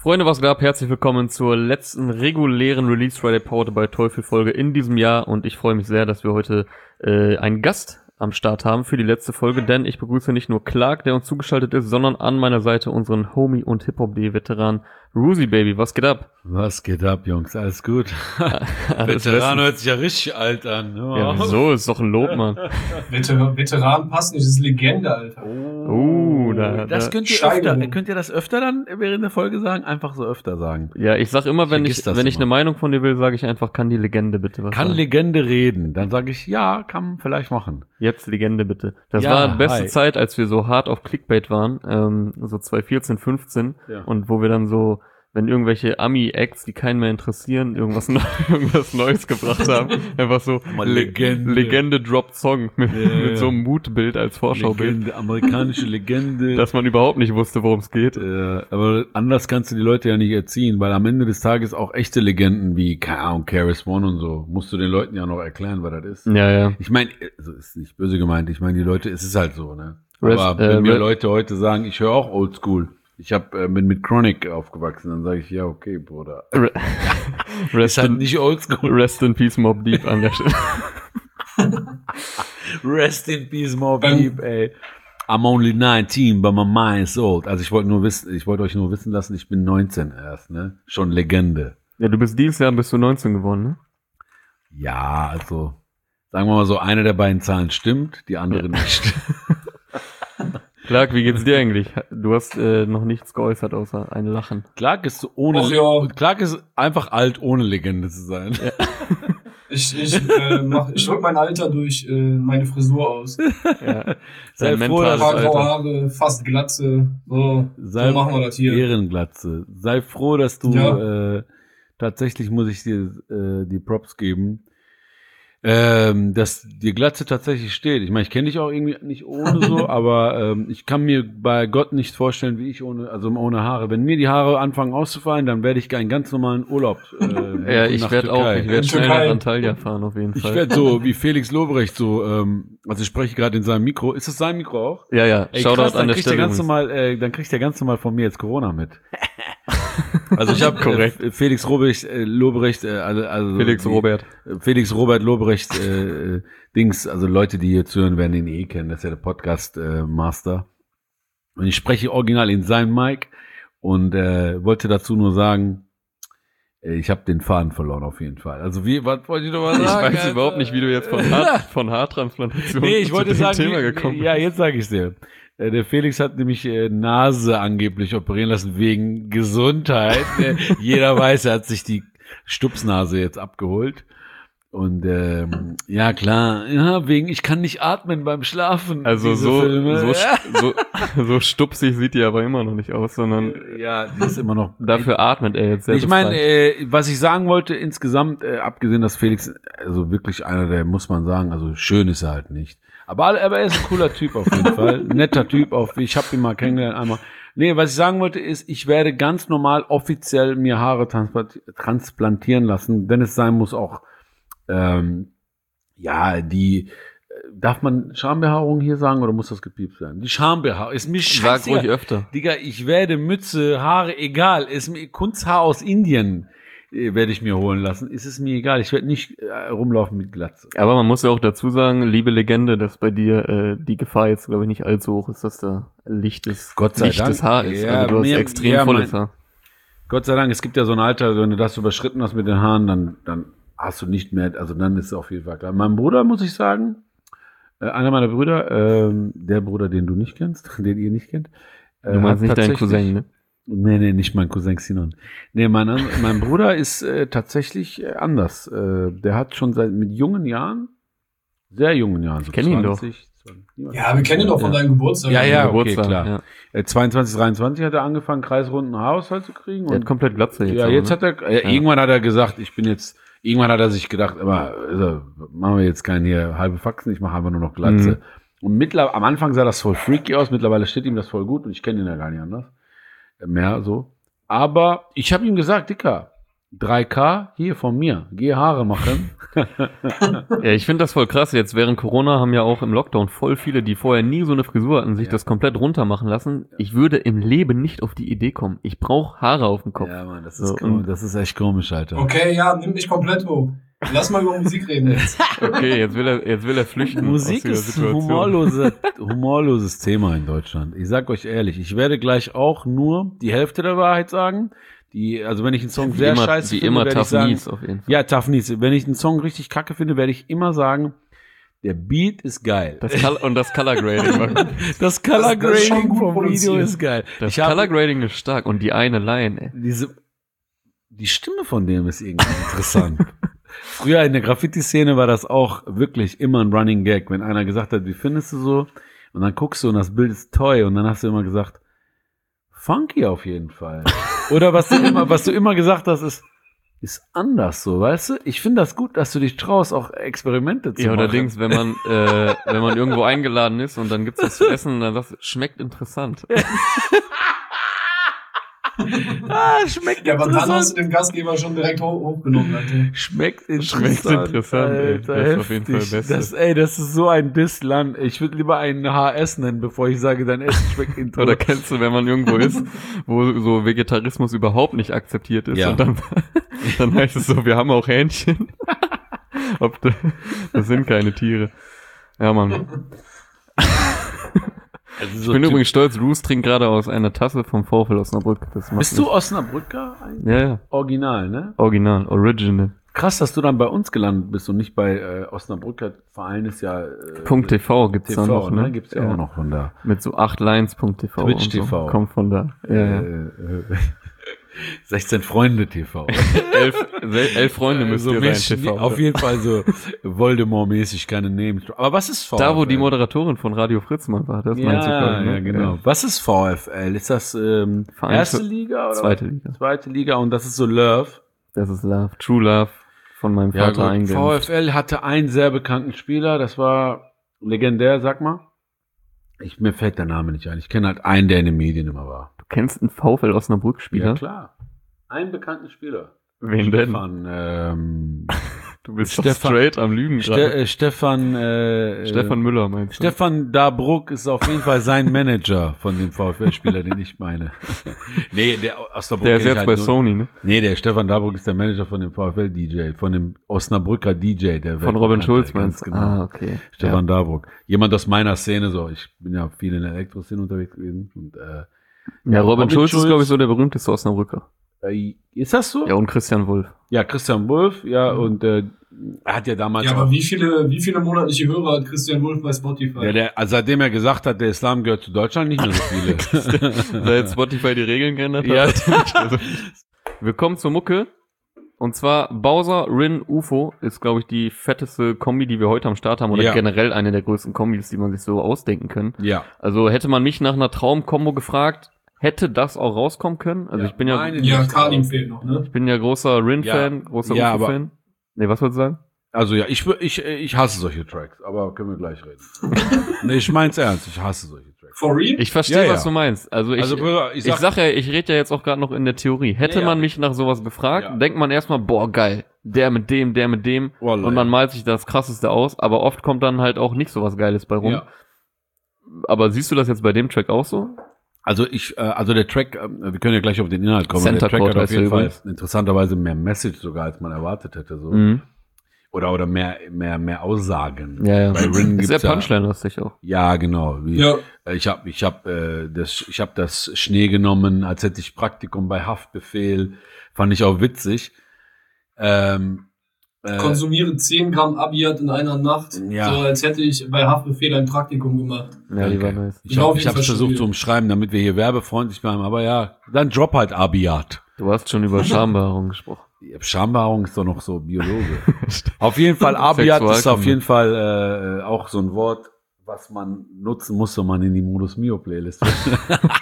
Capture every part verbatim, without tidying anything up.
Freunde, was gab? Herzlich willkommen zur letzten regulären Release Friday Pause bei Teufel Folge in diesem Jahr und ich freue mich sehr, dass wir heute äh, einen Gast am Start haben für die letzte Folge, denn ich begrüße nicht nur Clark, der uns zugeschaltet ist, sondern an meiner Seite unseren Homie und Hip-Hop-D-Veteran Ruzy Baby. Was geht ab? Was geht ab, Jungs? Alles gut? Alles Veteran hört sich ja richtig alt an. Oh. Ja, wieso? Ist doch ein Lob, Mann. Veter- Veteran passt nicht, das ist Legende, Alter. Oh, da, das da. könnt ihr öfter, könnt ihr das öfter dann während der Folge sagen? Einfach so öfter sagen. Ja, ich sag immer, wenn ich, ich wenn ich immer. eine Meinung von dir will, sage ich einfach, kann die Legende bitte was Kann sagen? Legende reden? Dann sage ich, ja, kann man vielleicht machen. Jetzt Legende bitte. Das Ja, war die beste hi. Zeit, als wir so hart auf Clickbait waren, ähm, so zwanzig vierzehn, fünfzehn Ja. und wo wir dann so, wenn irgendwelche Ami-Acts, die keinen mehr interessieren, irgendwas, Neu- irgendwas Neues gebracht haben, einfach so Mal Le- Legende. Legende droppt Song mit, Ja, ja. mit so einem Mutbild als Vorschaubild, Legende, amerikanische Legende. dass man überhaupt nicht wusste, worum es geht. äh, aber anders kannst du die Leute ja nicht erziehen, weil am Ende des Tages auch echte Legenden wie, keine Ahnung, K R S One und so, musst du den Leuten ja noch erklären, was das ist. Ja, ja. Ich meine, also ist nicht böse gemeint, ich meine, die Leute, es ist halt so, ne? Rest- Aber äh, wenn mir Re- Leute heute sagen, ich höre auch Oldschool, ich hab, äh, bin mit Chronic aufgewachsen, dann sage ich, ja, okay, Bruder. Re- Ist Rest, halt in, nicht Oldschool. Rest in Peace Mob Deep an der Stelle. Rest in peace, Mob Ähm, Deep, ey. I'm only nineteen, but my mind is old. Also ich wollte nur wissen, ich wollte euch nur wissen lassen, ich bin neunzehn erst, ne? Schon Legende. Ja, du bist dieses Jahr bist du neunzehn geworden, ne? Ja, also, sagen wir mal so, eine der beiden Zahlen stimmt, die andere nicht. Clark, wie geht's dir eigentlich? Du hast äh, noch nichts geäußert, außer ein Lachen. Clark ist so ohne, Ach ja. Clark ist einfach alt, ohne Legende zu sein. Ich, ich, äh, mach, ich drück mein Alter durch äh, meine Frisur aus. Ja. Sei Dein froh, mentales Paar graue Alter. Haare, fast Glatze. So, Sei so machen wir das hier. Ehrenglatze. Sei froh, dass du Ja. äh, tatsächlich, muss ich dir äh, die Props geben, ähm, dass die Glatze tatsächlich steht. Ich meine, ich kenne dich auch irgendwie nicht ohne so, aber ähm, ich kann mir bei Gott nicht vorstellen, wie ich ohne, also ohne Haare. Wenn mir die Haare anfangen auszufallen, dann werde ich einen ganz normalen Urlaub. Äh, Ja, ich nach werde auch, Türkei. ich werde In schnell nach Türkei. Antalya fahren, auf jeden Ich Fall. werde so wie Felix Lobrecht so, ähm, also ich spreche gerade in seinem Mikro. Ist das sein Mikro auch? Ja, ja, Ey, Shoutout krass, dann an der kriegt der Stelle. ganz übrigens. normal, äh, dann kriegt der ganz normal von mir jetzt Corona mit. Also ich habe Korrekt. äh, Felix Robrecht, äh, Lobrecht, äh, also, also Felix die, Robert. äh, Felix Robert Lobrecht, äh, äh, Dings, also Leute, die hier zuhören, werden ihn eh kennen. Das ist ja der Podcast äh, Master. Und ich spreche original in seinem Mic und äh, wollte dazu nur sagen, äh, ich habe den Faden verloren auf jeden Fall. Also wie, was wollte ich noch mal Ich sagen? weiß Alter? überhaupt nicht, wie du jetzt von, Haar, von Haartransplantation Nee, ich zu wollte dem sagen, Thema wie- gekommen ja, jetzt sage ich dir. Äh, Der Felix hat nämlich äh, Nase angeblich operieren lassen wegen Gesundheit. Äh, Jeder weiß, er hat sich die Stupsnase jetzt abgeholt. Und ähm, ja, klar, ja, wegen ich kann nicht atmen beim Schlafen. Also diese so, Filme. so, so, so stupsig sieht die aber immer noch nicht aus, sondern Ja, die ist immer noch. dafür atmet er jetzt sehr Ich meine, befreit. äh, was ich sagen wollte insgesamt, äh, abgesehen, dass Felix, also wirklich einer der, muss man sagen, also schön ist er halt nicht. Aber, aber er ist ein cooler Typ auf jeden Fall. Netter Typ, auch ich habe ihn mal kennengelernt einmal. Nee, was ich sagen wollte ist, ich werde ganz normal offiziell mir Haare transplant- transplantieren lassen, wenn es sein muss auch, ähm, ja, die, äh, darf man Schambehaarung hier sagen oder muss das gepiept sein? Die Schambehaarung, ist mir Sag scheißegal. ruhig öfter. Digga, ich werde Mütze, Haare, egal, ist mir Kunsthaar aus Indien äh, werde ich mir holen lassen. Ist es mir egal, ich werde nicht äh, rumlaufen mit Glatze. Aber man muss ja auch dazu sagen, liebe Legende, dass bei dir äh, die Gefahr jetzt, glaube ich, nicht allzu hoch ist, dass da lichtes, Gott sei lichtes Dank. Haar ist. Ja, also du hast mir- extrem ja, volles mein- Haar. Gott sei Dank, es gibt ja so ein Alter, wenn du das überschritten hast mit den Haaren, dann, dann hast du nicht mehr, also dann ist es auf jeden Fall klar. Mein Bruder, muss ich sagen, äh, einer meiner Brüder, ähm, der Bruder, den du nicht kennst, den ihr nicht kennt. äh, Du meinst hat nicht deinen tatsächlich- Cousin, ne? Nee, nee, nicht mein Cousin Sinon. Nee, mein, an- mein Bruder ist äh, tatsächlich äh, anders. Äh, der hat schon seit mit jungen Jahren, sehr jungen Jahren, so Ich kenn ihn doch. zwanzig, zwanzig, Ja, wir kennen ihn doch von ja. deinem Geburtstag. Ja, ja, okay, Geburtstag, klar. ja. Äh, zweiundzwanzig, dreiundzwanzig hat er angefangen, kreisrunden Haarausfall zu kriegen. Der hat Und komplett Glatze jetzt. ja, aber, jetzt ne? hat er, äh, Ja. irgendwann hat er gesagt, ich bin jetzt, irgendwann hat er sich gedacht, aber also, machen wir jetzt keinen hier halbe Faxen, ich mache einfach nur noch Glatze. Mhm. Und mittlerweile, am Anfang sah das voll freaky aus, mittlerweile steht ihm das voll gut und ich kenne ihn ja gar nicht anders. Äh, Mehr so. Aber ich habe ihm gesagt, Dicker, drei K hier von mir. Geh Haare machen. Ja, ich finde das voll krass. Jetzt während Corona haben ja auch im Lockdown voll viele, die vorher nie so eine Frisur hatten, sich Ja. das komplett runter machen lassen. Ich würde im Leben nicht auf die Idee kommen. Ich brauche Haare auf dem Kopf. Ja, Mann, das So, ist, komisch. und- Das ist echt komisch, Alter. Okay, ja, nimm mich komplett hoch. Lass mal über Musik reden jetzt. Okay, jetzt will er, jetzt will er flüchten. Musik aus dieser ist ein Situation. humorlose, humorloses Thema in Deutschland. Ich sag euch ehrlich, ich werde gleich auch nur die Hälfte der Wahrheit sagen. Die, also wenn ich einen Song Wie sehr immer, scheiße wie finde, immer werde ich Tough sagen, Knees auf jeden Fall. ja, Tough Knees. Wenn ich einen Song richtig kacke finde, werde ich immer sagen, der Beat ist geil. Das Col- und das Color Grading. war gut. Das Color Das- das ist schon Grading gut vom Video produziert. ist geil. Das Ich hab- Color Grading ist stark und die eine Line, ey. diese, die Stimme von dem ist irgendwie interessant. Früher in der Graffiti-Szene war das auch wirklich immer ein Running Gag, wenn einer gesagt hat, wie findest du so? Und dann guckst du und das Bild ist toll und dann hast du immer gesagt, funky auf jeden Fall. Oder was du immer, was du immer gesagt hast, ist, ist anders so, weißt du? Ich finde das gut, dass du dich traust, auch Experimente zu Ja, machen. allerdings, wenn man, äh, wenn man irgendwo eingeladen ist und dann gibt's was zu essen und dann sagst du, schmeckt interessant. Ah, schmeckt Ja, aber dann interessant. hast du den Gastgeber schon direkt hoch, hochgenommen, Alter. Schmeckt interessant. Schmeckt interessant, ey. Alter, Das ist auf jeden heftig. Fall Beste. Das, ey, das ist so ein Dissland. Ich würde lieber einen H S nennen, bevor ich sage, dein Essen schmeckt Oder interessant. kennst du, wenn man irgendwo ist, wo so Vegetarismus überhaupt nicht akzeptiert ist Ja. und dann, dann heißt es so, wir haben auch Hähnchen. Ob da, das sind keine Tiere. Ja, Mann. Also Ich so bin typ- übrigens stolz, Roos trinkt gerade aus einer Tasse vom VfL Osnabrück. Das macht Bist du mich- Osnabrücker? Ja, ja. Original, ne? Original, original. Krass, dass du dann bei uns gelandet bist und nicht bei äh, Osnabrücker Verein ist ja äh, Punkt .tv gibt's T V, da noch, ne? ne? Gibt's ja, auch noch von da. Mit so acht Lines Punkt .tv. Twitch und so. T V. Kommt von da. Ja, ja. Äh, äh, sechzehn Freunde T V. elf, sel- elf Freunde müsst so ihr mäßig, sein, T V. auf jeden Fall so Voldemort-mäßig, keine Namen. Aber was ist VfL? Da, wo die Moderatorin von Radio Fritz mal war, das meinst du, Ja, glaube ich, ne? ja, genau. Was ist VfL? Ist das ähm, Vereins- erste Liga oder Zweite Liga. Zweite Liga und das ist so Love. Das ist Love, True Love von meinem Ja, Vater gut. eingeimpft. VfL hatte einen sehr bekannten Spieler, das war legendär, sag mal. Ich, mir fällt der Name nicht ein. Ich kenne halt einen, der in den Medien immer war. Du kennst einen VfL Osnabrück-Spieler? Ja, klar. Einen bekannten Spieler. Wen denn? Stefan, ähm, Du bist Stefan- doch straight am Lügen Ste gerade. äh, Stefan, äh, Stefan Müller meinst du? Stefan Dabruck ist auf jeden Fall sein Manager von dem VfL-Spieler, den ich meine. Nee, der Osnabrück Der ist kenn ich jetzt halt bei nur- Sony, ne? Nee, der Stefan Dabruck ist der Manager von dem VfL-D J, von dem Osnabrücker D J. Der Von Robin weltbekannte, Schulz ganz meinst du? genau. Ah, okay. Stefan Dabruck. Jemand aus meiner Szene, so. Ich bin ja viel in der Elektro-Szene unterwegs gewesen. Und, äh, Ja, ja Robin, Robin Schulz, Schulz- ist, glaube ich, so der berühmteste Osnabrücker. äh, ist das so? Ja, und Christian Wulff. Ja, Christian Wolf, ja, und äh, er hat ja damals Ja, auch, aber wie viele, wie viele monatliche Hörer hat Christian Wulff bei Spotify? ja, der, also seitdem er gesagt hat, der Islam gehört zu Deutschland, nicht mehr so viele. Seit Spotify die Regeln geändert hat. Ja. Also, wir kommen zur Mucke. Und zwar Bowser, Rin, U F O ist, glaube ich, die fetteste Kombi, die wir heute am Start haben. Oder Ja. generell eine der größten Kombis, die man sich so ausdenken kann. Ja. Also hätte man mich nach einer Traumkombo gefragt, hätte das auch rauskommen können. Also Ja, ich bin ja, meine- Ja, Kalim fehlt noch, ne? ich bin ja großer Rin-Fan, Ja. großer Ja, U F O-Fan. Nee, was wolltest du sagen? Also ja, ich, wür- ich, ich hasse solche Tracks, aber können wir gleich reden. Nee, ich mein's ernst, ich hasse solche Tracks. For real? Ich verstehe, Ja, was ja. du meinst. Also ich, Also, Bruder, ich, ich sag, sag- ja, ich rede ja jetzt auch gerade noch in der Theorie. Hätte Ja, ja. man mich nach sowas gefragt, Ja. denkt man erstmal, boah, geil, der mit dem, der mit dem. Wallah. Und man malt sich das Krasseste aus, aber oft kommt dann halt auch nicht so was Geiles bei rum. Ja. Aber siehst du das jetzt bei dem Track auch so? Also ich, äh, also der Track, äh, wir können ja gleich auf den Inhalt kommen. Center der Track Court hat auf heißt jeden er Fall übrigens. interessanterweise mehr Message sogar, als man erwartet hätte. So. Mhm. Oder oder mehr mehr mehr Aussagen. Ja, ja. Bei Rin Ist sehr gibt's ja, Punchline-lastig auch. ja genau. Wie, Ja. äh, Ich habe ich hab, äh, das ich habe das Schnee genommen, als hätte ich Praktikum bei Haftbefehl. Fand ich auch witzig. Ähm, äh, Konsumiere zehn Gramm Abiat in einer Nacht, Ja. so als hätte ich bei Haftbefehl ein Praktikum gemacht. Ja, die war danke. nice. Ich Ja, auf habe ich jeden hab's Fall versucht schon zu umschreiben, damit wir hier werbefreundlich bleiben. Aber ja, dann drop halt Abiat. Du hast schon über Schambehaarung gesprochen. Schambehaarung ist doch noch so Biologe. Auf jeden Fall, Abiat ist auf Sexualkunde. jeden Fall äh, auch so ein Wort, was man nutzen muss, wenn man in die Modus Mio Playlist will.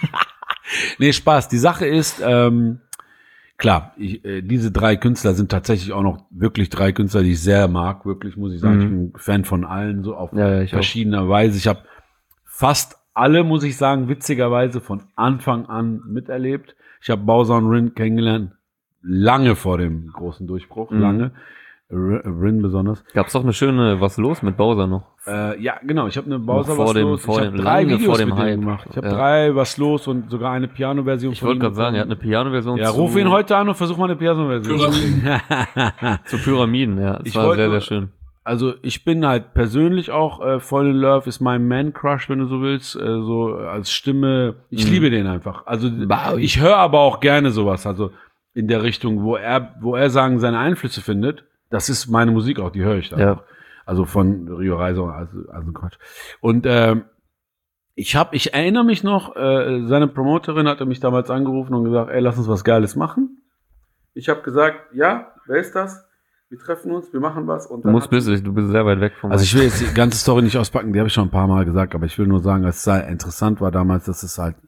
Nee, Spaß. Die Sache ist, ähm, klar, ich, äh, diese drei Künstler sind tatsächlich auch noch wirklich drei Künstler, die ich sehr mag, wirklich, muss ich sagen. Mhm. Ich bin Fan von allen, so auf Ja, ja, ich auch. verschiedener Weise. Ich habe fast alle, muss ich sagen, witzigerweise von Anfang an miterlebt. Ich habe Bowser und Rin kennengelernt, lange vor dem großen Durchbruch, Mhm. lange. Rin besonders. Gab's doch eine schöne Was los mit Bowser noch. Äh, ja, genau. Ich habe eine Bowser Noch vor Was dem- los. vor Ich dem- habe drei lange Videos vor dem mit dem Hype. gemacht. Ich habe Ja. drei Was los und sogar eine Piano-Version Ich von wollte ihm gerade sagen, er hat eine Piano-Version Ja, zu, ruf ihn heute an und versuch mal eine Piano-Version. Pyramiden. zu Pyramiden, ja. Das Ich war wollte sehr, nur- sehr schön. Also ich bin halt persönlich auch äh, voll in Love, ist mein Man-Crush, wenn du so willst, äh, so als Stimme. Ich Mhm. liebe den einfach. Also Wow. ich höre aber auch gerne sowas, also in der Richtung, wo er, wo er sagen seine Einflüsse findet. Das ist meine Musik auch, die höre ich da. Ja. Auch. Also von Rio Reiser, also, also Quatsch. Und ähm, ich habe, ich erinnere mich noch, äh, seine Promoterin hatte mich damals angerufen und gesagt, ey, lass uns was Geiles machen. Ich habe gesagt, ja, wer ist das? Wir treffen uns, wir machen was. Und Du dann musst hat- bist, du bist sehr weit weg von also ich will jetzt die ganze Story nicht auspacken, die habe ich schon ein paar Mal gesagt, aber ich will nur sagen, dass es sehr interessant war damals, dass es halt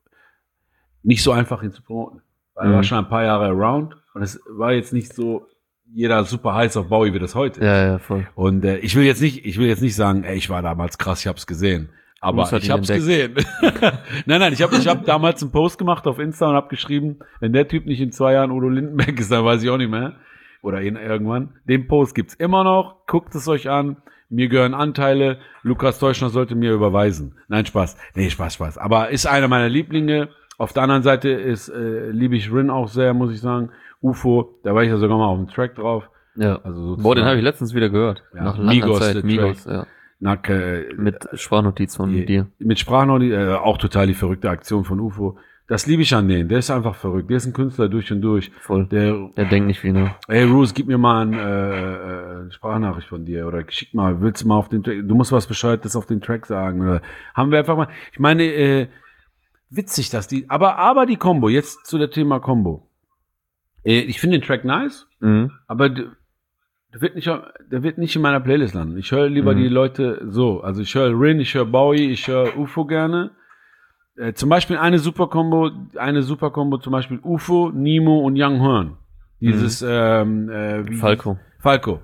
nicht so einfach ihn zu promoten. Weil er Mhm. war schon ein paar Jahre around und es war jetzt nicht so jeder super heiß auf Bowie, wie das heute ist. Ja, ja, voll. Und äh, ich will jetzt nicht, ich will jetzt nicht sagen, ey, ich war damals krass, ich hab's gesehen. Aber Bruce hat ich ihn hab's gesehen. nein, nein, ich habe ich hab damals einen Post gemacht auf Insta und hab geschrieben, wenn der Typ nicht in zwei Jahren Udo Lindenberg ist, dann weiß ich auch nicht mehr. Oder in, irgendwann. Den Post gibt's immer noch. Guckt es euch an. Mir gehören Anteile. Lukas Teuschner sollte mir überweisen. Nein, Spaß. Nee, Spaß, Spaß. Aber ist einer meiner Lieblinge. Auf der anderen Seite ist, äh, liebe ich Rin auch sehr, muss ich sagen. U F O, da war ich ja sogar mal auf dem Track drauf. Ja. Also Boah, den habe ich letztens wieder gehört. Ja, Nach langer Migos, Zeit. der Migos, ja. Nack, äh, Mit Sprachnotiz von je- dir. Mit Sprachnoti, äh, auch total die verrückte Aktion von U F O. Das liebe ich an denen. Der ist einfach verrückt. Der ist ein Künstler durch und durch. Voll. Der, Der denkt nicht wie, ne? hey Bruce, gib mir mal ein, äh, äh, Sprachnachricht von dir oder schick mal, willst du mal auf den Track, du musst was Bescheuertes auf den Track sagen oder haben wir einfach mal, ich meine, äh, witzig, dass die, aber, aber die Combo, jetzt zu der Thema Combo. Äh, ich finde den Track nice, Mhm. aber d- der wird nicht, der wird nicht in meiner Playlist landen. Ich höre lieber Mhm. die Leute so, also ich höre Rin, ich höre Bowie, ich höre U F O gerne. Äh, zum Beispiel eine super Combo, eine super Combo, zum Beispiel U F O, Nemo und Young Horn. Dieses, ähm, äh, wie- Falco. Falco.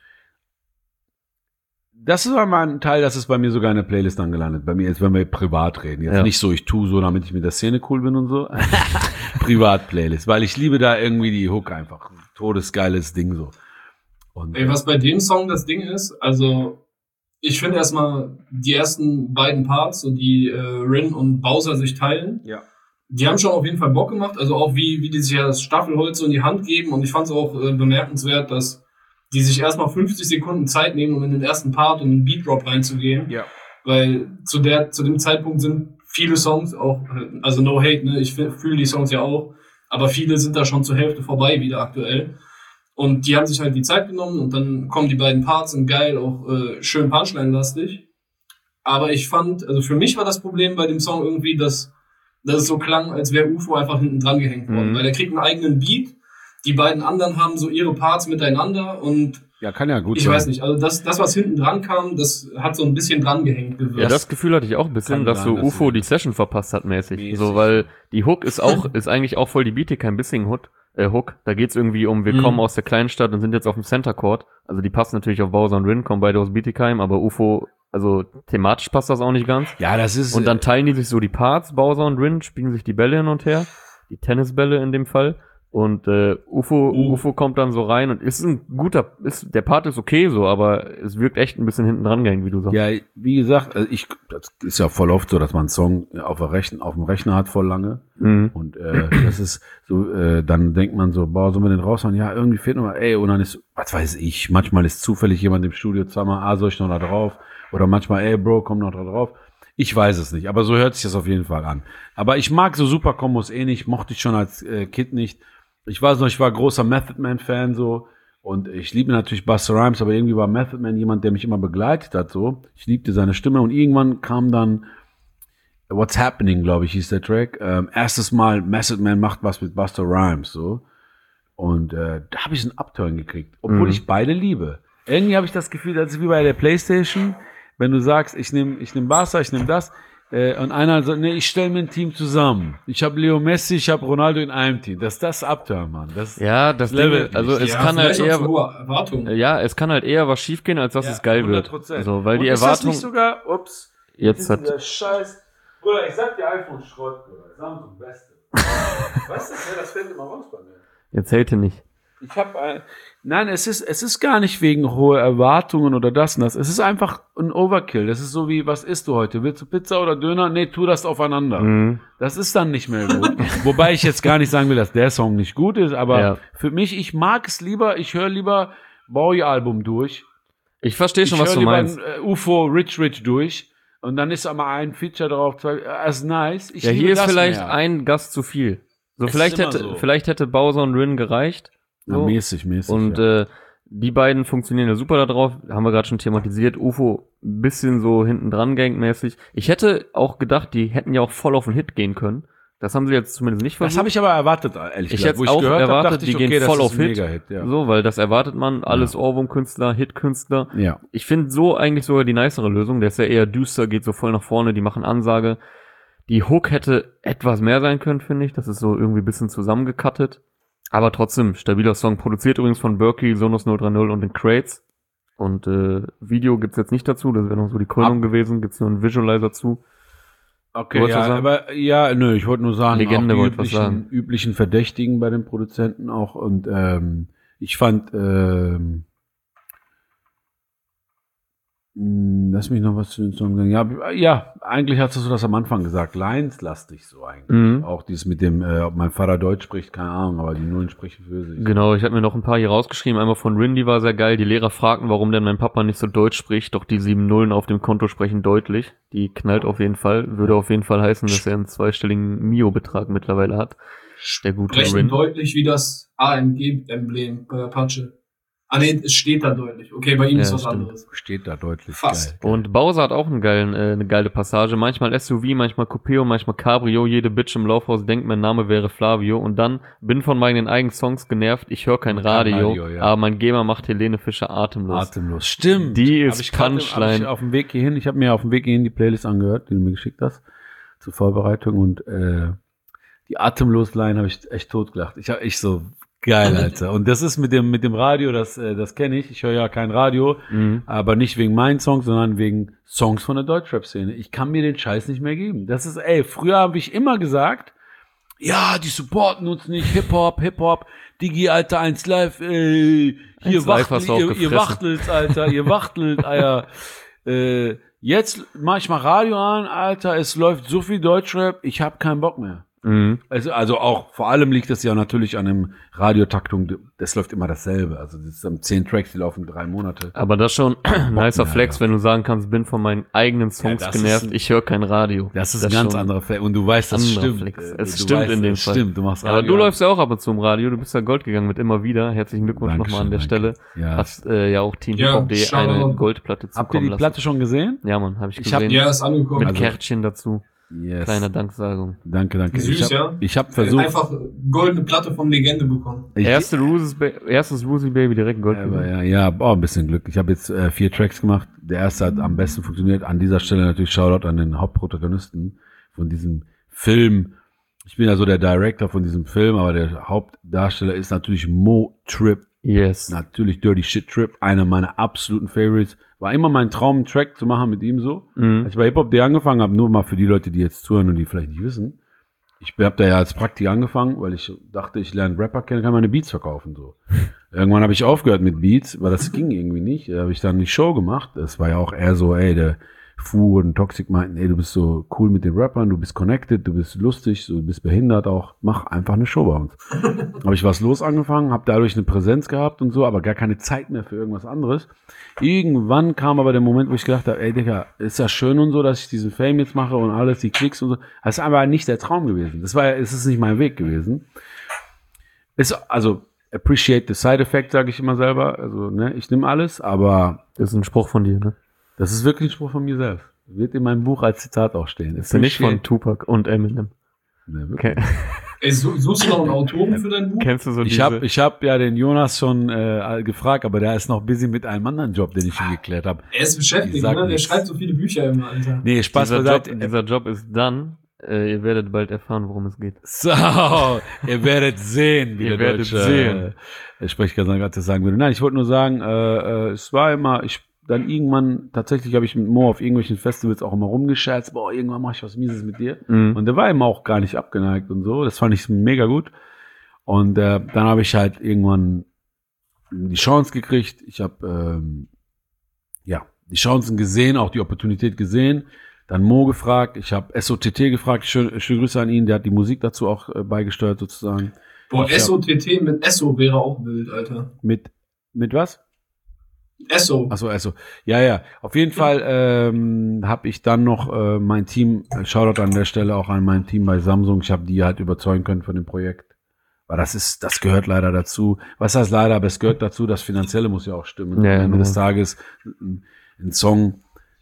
Das war mal ein Teil, das ist bei mir sogar in der Playlist angelandet. Bei mir ist, wenn wir privat reden. Jetzt Ja. nicht so, ich tue so, damit ich mit der Szene cool bin und so. Privat-Playlist, weil ich liebe da irgendwie die Hook einfach. Todesgeiles Ding so. Und, Ey, was bei dem Song das Ding ist, also ich finde erstmal die ersten beiden Parts, so die äh, Rin und Bowser sich teilen, ja. die haben schon auf jeden Fall Bock gemacht, also auch wie, wie die sich ja das Staffelholz so in die Hand geben, und ich fand es auch äh, bemerkenswert, dass die sich erstmal fünfzig Sekunden Zeit nehmen, um in den ersten Part und in den Beat Drop reinzugehen, Ja. weil zu der zu dem Zeitpunkt sind viele Songs auch, äh, also no hate, ne, ich fühle die Songs ja auch, aber viele sind da schon zur Hälfte vorbei wieder aktuell. Und die haben sich halt die Zeit genommen und dann kommen die beiden Parts, sind geil, auch äh, schön Punchline-lastig. Aber ich fand, also für mich war das Problem bei dem Song irgendwie, dass, dass es so klang, als wäre U F O einfach hinten dran gehängt worden. Mhm. Weil er kriegt einen eigenen Beat, die beiden anderen haben so ihre Parts miteinander und Ja, kann ja gut ich sein. weiß nicht, also das, das, was hinten dran kam, das hat so ein bisschen dran gehängt gewirkt. Ja, das Gefühl hatte ich auch ein bisschen, Kann dass sein, so dass U F O sie- die Session verpasst hat mäßig. Mäßig. So, weil die Hook ist auch, ist eigentlich auch voll die Bietigheim Bissing Hook. Äh, Hook. Da geht's irgendwie um, wir Mhm. kommen aus der Kleinstadt und sind jetzt auf dem Center Court. Also die passen natürlich auf Bowser und Rin, kommen beide aus Bietigheim, aber U F O, also thematisch passt das auch nicht ganz. Ja, das ist. Und dann teilen die sich so die Parts, Bowser und Rin, spielen sich die Bälle hin und her. Die Tennisbälle in dem Fall. Und äh, U F O, Oh. U F O kommt dann so rein und ist ein guter, ist, der Part ist okay so, aber es wirkt echt ein bisschen hinten dran gehängt, wie du sagst. Ja, wie gesagt, also ich, das ist ja voll oft so, dass man einen Song auf, der Rechn, auf dem Rechner hat voll lange. Mhm. Und äh, das ist so, äh, dann denkt man so, boah, sollen wir den raushauen? Ja, irgendwie fehlt noch mal, ey, und dann ist, was weiß ich, manchmal ist zufällig jemand im Studio, zweimal, ah, soll ich noch da drauf? Oder manchmal, ey, Bro, komm noch da drauf. Ich weiß es nicht, aber so hört sich das auf jeden Fall an. Aber ich mag so Super-Kombos eh nicht, mochte ich schon als äh, Kid nicht. Ich weiß noch, ich war großer Method Man-Fan so und ich liebe natürlich Busta Rhymes, aber irgendwie war Method Man jemand, der mich immer begleitet hat so. Ich liebte seine Stimme und irgendwann kam dann What's Happening, glaube ich, hieß der Track. Ähm, erstes Mal Method Man macht was mit Busta Rhymes so und äh, da habe ich einen Upturn gekriegt, obwohl Mhm. ich beide liebe. Irgendwie habe ich das Gefühl, das ist wie bei der PlayStation, wenn du sagst, ich nehme ich nehm Barca, ich nehme das. Äh, und einer sagt, nee, ich stelle mir ein Team zusammen. Ich habe Leo Messi, ich habe Ronaldo in einem Team. Das ist das Upturn, Mann. Das, Ja, das Level Ding, also nicht. es ja, kann halt vielleicht auch eher, zu hohe Erwartungen. ja, es kann halt eher was schiefgehen, als dass Ja, es geil wird. hundert Prozent. So, weil und die ist Erwartung, das nicht sogar, ups, jetzt hat, dieser Scheiß, Bruder, ich sag dir iPhone Schrott, Bruder. Samsung, Beste. Weißt du, ja, das fällt immer raus bei mir. Jetzt hate nicht. Ich habe, äh, nein, es ist, es ist gar nicht wegen hoher Erwartungen oder das und das. Es ist einfach ein Overkill. Das ist so wie, was isst du heute? Willst du Pizza oder Döner? Nee, tu das aufeinander. Mhm. Das ist dann nicht mehr gut. Wobei ich jetzt gar nicht sagen will, dass der Song nicht gut ist, aber Ja. für mich, ich mag es lieber, ich höre lieber Bowie-Album durch. Ich verstehe schon, ich was du lieber meinst. Ein, äh, U F O Rich Rich durch. Und dann ist einmal ein Feature drauf, zwei, das ist nice. Ich Ja, liebe hier ist das vielleicht mehr. ein Gast zu viel. So, Es vielleicht ist immer hätte, so. vielleicht hätte Bowser und Rin gereicht. Ja, So. mäßig, mäßig. Und ja. äh, die beiden funktionieren ja super da drauf. Haben wir gerade schon thematisiert. U F O ein bisschen so hinten dran gangmäßig. Ich hätte auch gedacht, die hätten ja auch voll auf den Hit gehen können. Das haben sie jetzt zumindest nicht versucht. Das habe ich aber erwartet, ehrlich Ich gesagt. hätte Wo ich auch gehört hab, erwartet, dachte ich, die okay, gehen das voll ist auf ein Hit. Mega-Hit, ja. So, weil das erwartet man. Alles Ja. Ohrwurm-Künstler, Hit-Künstler. Ja. Ich finde so eigentlich sogar die nicere Lösung. Der ist ja eher düster, geht so voll nach vorne, die machen Ansage. Die Hook hätte etwas mehr sein können, finde ich. Das ist so irgendwie ein bisschen zusammengekattet. Aber trotzdem, stabiler Song. Produziert übrigens von Berkey, Sonos null drei null und den Crates. Und äh, Video gibt's jetzt nicht dazu, das wäre noch so die Krönung gewesen. Gibt's nur einen Visualizer zu. Okay, Du wolltest ja, was sagen? aber ja, nö, ich wollte nur sagen, Legende auch die wollte was sagen. üblichen, üblichen Verdächtigen bei den Produzenten auch und ähm, ich fand, ähm, mh, lass mich noch was zu den Song sagen. Ja, ja, eigentlich hast du das am Anfang gesagt, Lines-lastig so eigentlich. Mhm. Auch dieses mit dem, äh, ob mein Vater Deutsch spricht, keine Ahnung, aber die Nullen sprechen für sich. Genau, ich habe mir noch ein paar hier rausgeschrieben. Einmal von Rin, die war sehr geil. Die Lehrer fragten, warum denn mein Papa nicht so Deutsch spricht, doch die sieben Nullen auf dem Konto sprechen deutlich. Die knallt auf jeden Fall. Würde auf jeden Fall heißen, dass er einen zweistelligen Mio-Betrag mittlerweile hat. Der gute Sprechen Rin. deutlich wie das A M G-Emblem bei Apache. Ah nee, es steht da deutlich. Okay, bei ihm Ja, ist was stimmt. anderes. Steht da deutlich. Fast. Geil. Und Bowser hat auch einen geilen, äh, eine geile Passage. Manchmal S U V, manchmal Coupé, manchmal Cabrio. Jede Bitch im Laufhaus denkt, mein Name wäre Flavio. Und dann bin von meinen eigenen Songs genervt. Ich höre kein Radio, Radio, ja. aber mein Gamer macht Helene Fischer atemlos. Atemlos. Stimmt. Die ist Hab ich grad- Punchline. hab ich auf dem Weg hierhin, ich habe mir auf dem Weg hierhin die Playlist angehört, die du mir geschickt hast, zur Vorbereitung und äh, die Atemlos-Line habe ich echt totgelacht. Ich habe ich so geil, Alter. Und das ist mit dem mit dem Radio, das äh, das kenne ich. Ich höre ja kein Radio, Mhm. aber nicht wegen meinen Songs, sondern wegen Songs von der Deutschrap-Szene. Ich kann mir den Scheiß nicht mehr geben. Das ist, ey, früher habe ich immer gesagt, ja, die supporten uns nicht, Hip-Hop, Hip-Hop, Digi, Alter, eins live, ey, hier eins Live hast wachtelt, du auch ihr, ihr gefressen. wachtelt, Alter, ihr wachtelt, Alter. Äh, jetzt mach ich mal Radio an, Alter, es läuft so viel Deutschrap, ich hab keinen Bock mehr. Mhm. Also, also auch, vor allem liegt es ja natürlich an dem Radiotaktung, das läuft immer dasselbe. Also das sind zehn Tracks, die laufen drei Monate. Aber das schon ein nicer mehr, Flex, ja. wenn du sagen kannst, bin von meinen eigenen Songs Ja, das genervt, ist ein- ich höre kein Radio. Das ist ein ganz schon anderer Flex. Und du weißt, das anderer stimmt. Flex. Äh, Es du stimmt weißt, in dem es Fall. Stimmt, du machst Ja, aber Radio du an. läufst ja auch ab und zu im Radio, du bist ja Gold gegangen mit immer wieder. Herzlichen Glückwunsch nochmal an der Dankeschön, Stelle. danke. Ja. Hast äh, ja auch Team Ja, Hip Hop punkt de eine Shoutout. Goldplatte Habt ihr zukommen die lassen. Platte schon gesehen? Ja, Mann, habe ich Ich hab- gesehen. Ja, ist angekommen. Mit Also- Kärtchen dazu. Yes. Kleine Danksagung. Danke, danke. Süß, ich hab, ja. Ich habe versucht. Einfach goldene Platte von Legende bekommen. Ich, Erste Ruses Ba- erstes Rusi Baby direkt Gold aber gewonnen. ja, ja, oh, ein bisschen Glück. Ich habe jetzt äh, vier Tracks gemacht. Der erste hat am besten funktioniert. An dieser Stelle natürlich Shoutout an den Hauptprotagonisten von diesem Film. Ich bin ja so der Director von diesem Film, aber der Hauptdarsteller ist natürlich Mo Trip. Yes. Natürlich Dirty Shit Trip, einer meiner absoluten Favorites. War immer mein Traum, einen Track zu machen mit ihm so. Mhm. Als ich bei Hip Hop Day angefangen habe, nur mal für die Leute, die jetzt zuhören und die vielleicht nicht wissen. Ich habe da ja als Praktik angefangen, weil ich dachte, ich lerne Rapper kennen, kann meine Beats verkaufen so. Irgendwann habe ich aufgehört mit Beats, weil das ging irgendwie nicht. Da habe ich dann die Show gemacht. Das war ja auch eher so, ey, der Fu und Toxic meinten, ey, du bist so cool mit den Rappern, du bist connected, du bist lustig, so, du bist behindert auch, mach einfach eine Show bei uns. Habe ich was los angefangen, habe dadurch eine Präsenz gehabt und so, aber gar keine Zeit mehr für irgendwas anderes. Irgendwann kam aber der Moment, wo ich gedacht habe, ey Digga, ist ja schön und so, dass ich diesen Fame jetzt mache und alles, die Klicks und so. Das ist aber nicht der Traum gewesen. Das war ja, es ist nicht mein Weg gewesen. Ist, also, appreciate the side effect, sage ich immer selber. Also, ne, ich nehme alles, aber Das ist ein Spruch von dir, ne? das ist wirklich ein Spruch von mir selbst. Wird in meinem Buch als Zitat auch stehen. Ist ja nicht von Tupac und Eminem. Ne, wirklich. Okay. Ey, su- suchst du noch einen Autoren für dein Buch? Kennst du so Ich diese... habe ich hab ja den Jonas schon äh, gefragt, aber der ist noch busy mit einem anderen Job, den ich schon geklärt habe. Er ist Ich beschäftigt, sag ne? Der nichts. schreibt so viele Bücher immer, Alter. Nee, Spaß dieser, Job, beiseite. dieser Job ist dann, äh, ihr werdet bald erfahren, worum es geht. So, ihr werdet sehen, wie Ihr der werdet Deutsche sehen. äh, Sprechgesang gerade sagen würde. Nein, ich wollte nur sagen, äh, äh, es war immer, ich dann irgendwann, tatsächlich habe ich mit Mo auf irgendwelchen Festivals auch immer rumgescherzt, boah, irgendwann mache ich was Mieses mit dir. Mhm. Und der war immer auch gar nicht abgeneigt und so. Das fand ich mega gut. Und äh, dann habe ich halt irgendwann die Chance gekriegt. Ich habe ähm, ja die Chancen gesehen, auch die Opportunität gesehen. Dann Mo gefragt, ich habe S O T T gefragt, schöne, schöne Grüße an ihn, der hat die Musik dazu auch äh, beigesteuert sozusagen. Boah, Ich S O T T mit Esso wäre auch wild, Alter. Mit, mit was? Esso. Achso, Esso. Ja, ja. Auf jeden Fall ähm, habe ich dann noch äh, mein Team, äh, Shoutout an der Stelle auch an mein Team bei Samsung, ich habe die halt überzeugen können von dem Projekt. Weil das ist, das gehört leider dazu. Was heißt leider, aber es gehört dazu, das Finanzielle muss ja auch stimmen. Ja, Am Ende genau. des Tages, ein, ein Song,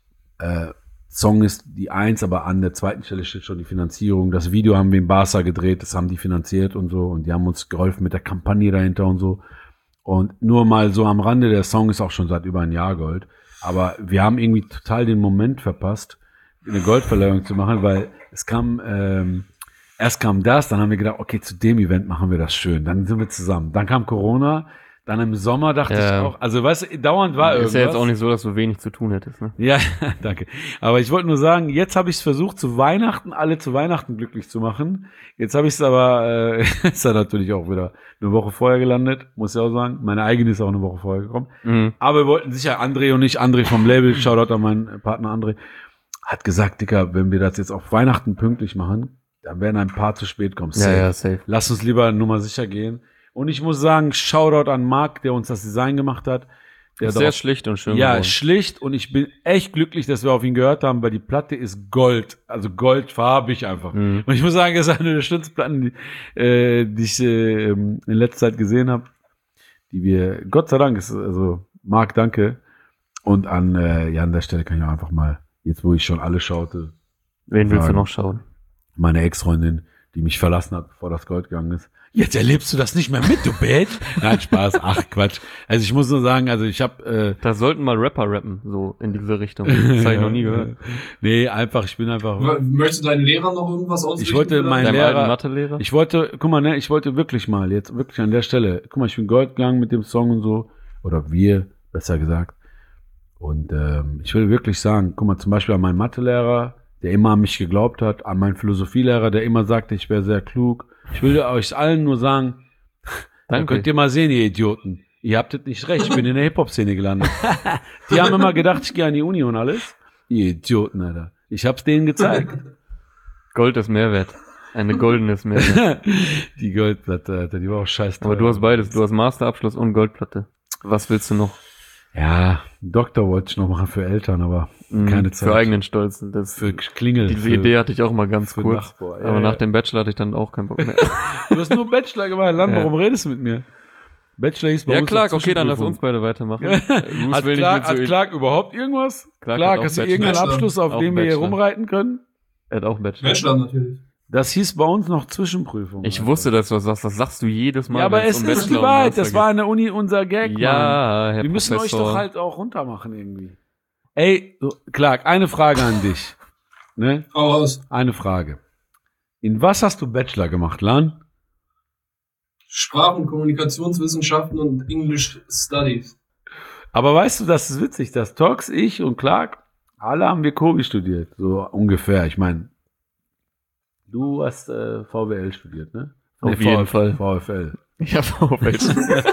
äh, Song ist die Eins, aber an der zweiten Stelle steht schon die Finanzierung. Das Video haben wir in Barca gedreht, das haben die finanziert und so. Und die haben uns geholfen mit der Kampagne dahinter und so. Und nur mal so am Rande, der Song ist auch schon seit über ein Jahr Gold. Aber wir haben irgendwie total den Moment verpasst, eine Goldverleihung zu machen, weil es kam, ähm, erst kam das, dann haben wir gedacht, okay, zu dem Event machen wir das schön. Dann sind wir zusammen. Dann kam Corona. Dann im Sommer dachte Ja. ich auch, also weißt du, dauernd war irgendwas. Ist ja jetzt auch nicht so, dass du wenig zu tun hättest, ne? Ja, danke. Aber ich wollte nur sagen, jetzt habe ich es versucht, zu Weihnachten, alle zu Weihnachten glücklich zu machen. Jetzt habe ich es aber, äh, ist ja natürlich auch wieder eine Woche vorher gelandet, muss ich auch sagen. Meine eigene ist auch eine Woche vorher gekommen. Mhm. Aber wir wollten sicher, André und ich, André vom Label, Shoutout an meinen Partner André, hat gesagt, Dicker, wenn wir das jetzt auf Weihnachten pünktlich machen, dann werden ein paar zu spät kommen. Ja, Safe. ja, safe. Lass uns lieber Nummer sicher gehen. Und ich muss sagen, Shoutout an Marc, der uns das Design gemacht hat. Der Sehr darauf- schlicht und schön ja, geworden. schlicht, und ich bin echt glücklich, dass wir auf ihn gehört haben, weil die Platte ist Gold, also goldfarbig einfach. Mhm. Und ich muss sagen, das ist eine der schönsten Platten, die, äh, die ich äh, in letzter Zeit gesehen habe, die wir, Gott sei Dank, ist, also Marc, danke. Und an, äh, ja, an der Stelle kann ich auch einfach mal, jetzt wo ich schon alle schaute, Wen willst du Fragen. noch schauen? meine Ex-Freundin, die mich verlassen hat, bevor das Gold gegangen ist. Jetzt erlebst du das nicht mehr mit, du Bitch. Nein, Spaß, ach Quatsch. Also ich muss nur sagen, also ich habe äh, Da sollten mal Rapper rappen, so in diese Richtung. Das habe ich noch nie gehört. Nee, einfach, ich bin einfach. W- Möchtest du deinen Lehrern noch irgendwas ausrichten? Ich wollte vielleicht? mein Deinem Lehrer- alten Mathelehrer? Ich wollte, guck mal, ne, ich wollte wirklich mal, jetzt wirklich an der Stelle, guck mal, ich bin Gold gegangen mit dem Song und so, oder wir, besser gesagt. Und ähm, ich will wirklich sagen, guck mal, zum Beispiel an meinen Mathelehrer, der immer an mich geglaubt hat, an meinen Philosophielehrer, der immer sagte, ich wäre sehr klug. Ich will euch allen nur sagen, dann Danke. könnt ihr mal sehen, ihr Idioten. Ihr habt das nicht recht, ich bin in der Hip-Hop-Szene gelandet. Die haben immer gedacht, ich gehe an die Uni und alles. Ihr Idioten, Alter. Ich hab's denen gezeigt. Gold ist Mehrwert. Eine goldene ist Mehrwert. Die Goldplatte, Alter, die war auch scheiße. Aber du hast beides. Du hast Masterabschluss und Goldplatte. Was willst du noch? Ja, Doktor wollte ich noch machen für Eltern, aber Mhm, keine Zeit. Für eigenen Stolz. Das, Für Klingel. diese für, Idee hatte ich auch mal ganz für kurz. Nachbar. Ja, aber ja. nach dem Bachelor hatte ich dann auch keinen Bock mehr. Du hast nur Bachelor gemacht, Land, Ja. warum redest du mit mir? Bachelor hieß bei Ja, uns Clark, noch okay, dann lass uns Zwischenprüfung. beide weitermachen. Bruce Hat will Clark, nicht mit hat so, Clark überhaupt irgendwas? Clark Clark, hat auch hast du Bachelor. irgendeinen Bachelor. Abschluss, auf Auch dem wir hier Bachelor. rumreiten können? er hat auch Bachelor. Bachelor natürlich. Das hieß bei uns noch Zwischenprüfung. Ich Alter. wusste, dass du das sagst. Das sagst du jedes Mal. Ja, aber wenn's es um ist Bachelor die und Wahrheit. Master Das war an der Uni unser Gag, geht. Mann. Ja, Herr Wir müssen euch Professor. doch halt auch runtermachen irgendwie. Ey, so, Clark, eine Frage an dich. Ne? Hau raus. Eine Frage. In was hast du Bachelor gemacht, Lan? Sprach- und Kommunikationswissenschaften und English Studies. Aber weißt du, das ist witzig, dass Tox, ich und Clark, alle haben wir Kobi studiert, so ungefähr. Ich meine, du hast äh, V W L studiert, ne? Auf jeden Fall. VfL. Ich habe auch welche.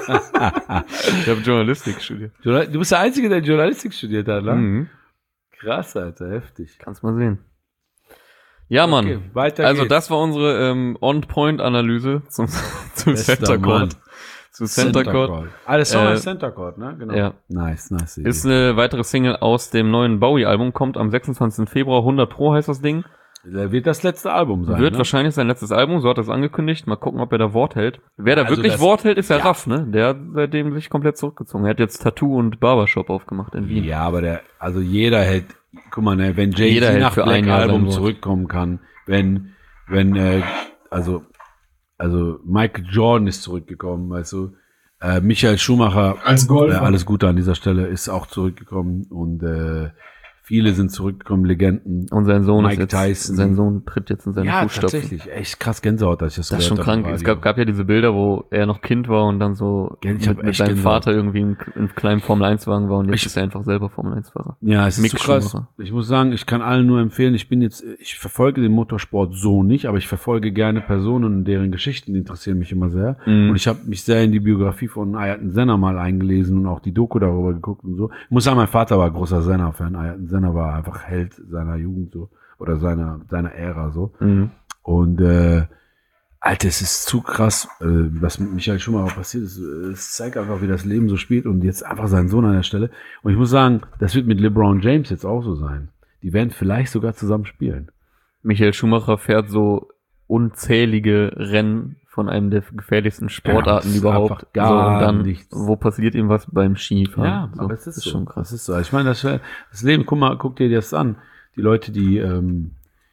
Ich habe Journalistik studiert. Journal- Du bist der Einzige, der Journalistik studiert hat, ne? Mhm. Krass, Alter, heftig. Kannst mal sehen. Ja, Mann. Okay, weiter Also geht's. das war unsere ähm, On-Point-Analyse zum, zum Bester Center Mann. Court. Zu Center Court. Court. Ah, der Song Äh, heißt Center Court, ne? Genau. ja. Nice, nice. Ist eine weitere Single aus dem neuen Bowie-Album, kommt am sechsundzwanzigsten Februar, hundert Pro heißt das Ding. Der wird das letzte Album sein. Wird ne? wahrscheinlich sein letztes Album, so hat er es angekündigt. Mal gucken, ob er da Wort hält. Wer da Also wirklich das- Wort hält, ist der ja. Raff, ne? Der hat seitdem sich komplett zurückgezogen. Er hat jetzt Tattoo und Barbershop aufgemacht in Wien. Ja, aber der, also jeder hält, guck mal, ne, wenn Jeder Jay-Z hält nach für Black ein Jahr sein Album Wort. zurückkommen kann, wenn, wenn, äh, also, also Michael Jordan ist zurückgekommen, weißt du, äh, Michael Schumacher, Als äh, Golfer. alles Gute an dieser Stelle, ist auch zurückgekommen und äh, Viele sind zurückgekommen, Legenden. Und sein Sohn Mike ist jetzt, Tyson. sein Sohn tritt jetzt in seine Ja, Fußstapfen. tatsächlich. Echt krass Gänsehaut, als ich das Das ist gehört schon habe im krank. Es Radio. gab, gab ja diese Bilder, wo er noch Kind war und dann so Ja, ich mit, hab mit echt seinem Gänsehaut. Vater irgendwie in einem kleinen Formel eins Wagen war und jetzt Ich- ist er einfach selber Formel eins Fahrer. Ja, es ist Mick so krass. Schumacher. Ich muss sagen, ich kann allen nur empfehlen, ich bin jetzt, ich verfolge den Motorsport so nicht, aber ich verfolge gerne Personen und deren Geschichten, die interessieren mich immer sehr. Mhm. Und ich habe mich sehr in die Biografie von Ayrton Senna mal eingelesen und auch die Doku darüber geguckt und so. Ich muss sagen, mein Vater war großer Senna-Fan. Ayrton Senna war einfach Held seiner Jugend so oder seiner seiner Ära so. Mhm. Und äh, Alter, es ist zu krass, äh, was mit Michael Schumacher passiert ist. Es zeigt einfach, wie das Leben so spielt und jetzt einfach sein Sohn an der Stelle. Und ich muss sagen, das wird mit LeBron James jetzt auch so sein. Die werden vielleicht sogar zusammen spielen. Michael Schumacher fährt so unzählige Rennen von einem der gefährlichsten Sportarten Ja, das ist überhaupt. einfach gar so, und dann, nichts. wo passiert ihm was beim Skifahren? Ja, so, aber es ist, das so. schon krass. Das ist so. Ich meine, das, das Leben, guck mal, guck dir das an. Die Leute, die, ähm,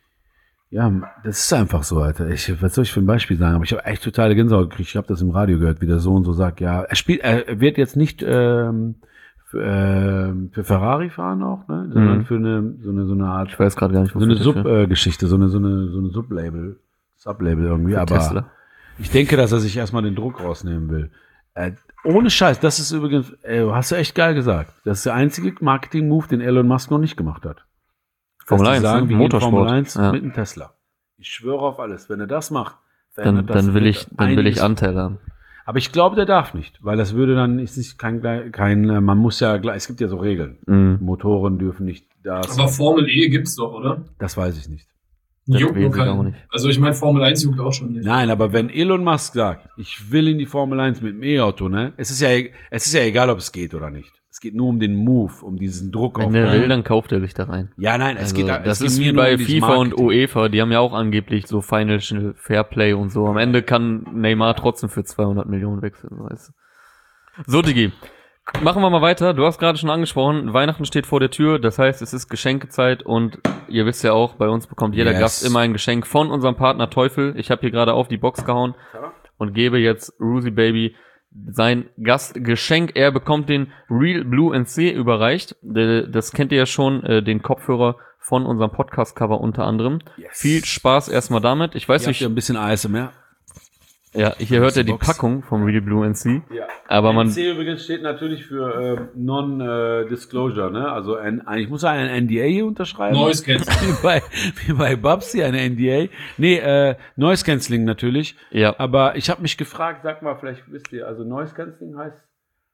ja, das ist einfach so, Alter. Ich, was soll ich für ein Beispiel sagen? Aber ich habe echt totale Gänsehaut gekriegt. Ich habe das im Radio gehört, wie der Sohn so sagt, ja, er spielt, er wird jetzt nicht ähm, für, ähm, für Ferrari fahren auch, ne, sondern Mhm. für eine so eine so eine Art, Ich weiß gerade gar nicht, so eine wofür das wäre. Sub-Geschichte, so eine so eine so eine Sublabel, Sublabel irgendwie. Für Aber Tesla. ich denke, dass er sich erstmal den Druck rausnehmen will. Äh, ohne Scheiß, das ist übrigens, ey, hast du echt geil gesagt. Das ist der einzige Marketing-Move, den Elon Musk noch nicht gemacht hat. Formel Dass die eins, sagen, ne? wir gehen Motorsport. Formel eins Ja. mit einem Tesla. Ich schwöre auf alles. Wenn er das macht, Dann, verändert das dann will ich, dann will einiges. ich Anteil haben. Aber ich glaube, der darf nicht, weil das würde dann, ist nicht kein, kein, äh, man muss ja, gleich- es gibt ja so Regeln. Mhm. Motoren dürfen nicht das. Aber Formel E gibt's doch, oder? Das weiß ich nicht. Das Juckt nur weiß ich auch keinen. nicht. Also ich meine, Formel eins juckt auch schon nicht. Nein, aber wenn Elon Musk sagt, ich will in die Formel eins mit dem E-Auto, ne? Es ist ja, es ist ja egal, ob es geht oder nicht. Es geht nur um den Move, um diesen Druck Wenn er will, auf. dann kauft er sich da rein. Ja, nein, es Also, geht, das es geht ist mir wie nur bei um dieses FIFA und Marketing. UEFA, die haben ja auch angeblich so Financial Fairplay und so. Am Ende kann Neymar trotzdem für zweihundert Millionen wechseln, so weißt du. So, Digi, machen wir mal weiter. Du hast gerade schon angesprochen, Weihnachten steht vor der Tür, das heißt, es ist Geschenkezeit und ihr wisst ja auch, bei uns bekommt jeder Yes. Gast immer ein Geschenk von unserem Partner Teufel. Ich habe hier gerade auf die Box gehauen und gebe jetzt Ruzy Baby sein Gastgeschenk. Er bekommt den Real Blue N C überreicht. Äh, Das kennt ihr ja schon, äh, den Kopfhörer von unserem Podcast-Cover unter anderem. Yes. Viel Spaß erstmal damit. Ich weiß Hier habt ihr nicht, ein bisschen A S M R. ja, hier hört ihr die Box. Packung vom Real Blue N C. Ja. Aber man, N C übrigens steht natürlich für äh, Non-Disclosure, ne? Also ein, ein, ich muss ein N D A hier unterschreiben. Noise Cancelling. Wie bei, wie bei Babsi, eine N D A. Nee, äh, Noise Cancelling natürlich. ja, Aber ich habe mich gefragt, sag mal, vielleicht wisst ihr, also Noise Cancelling heißt.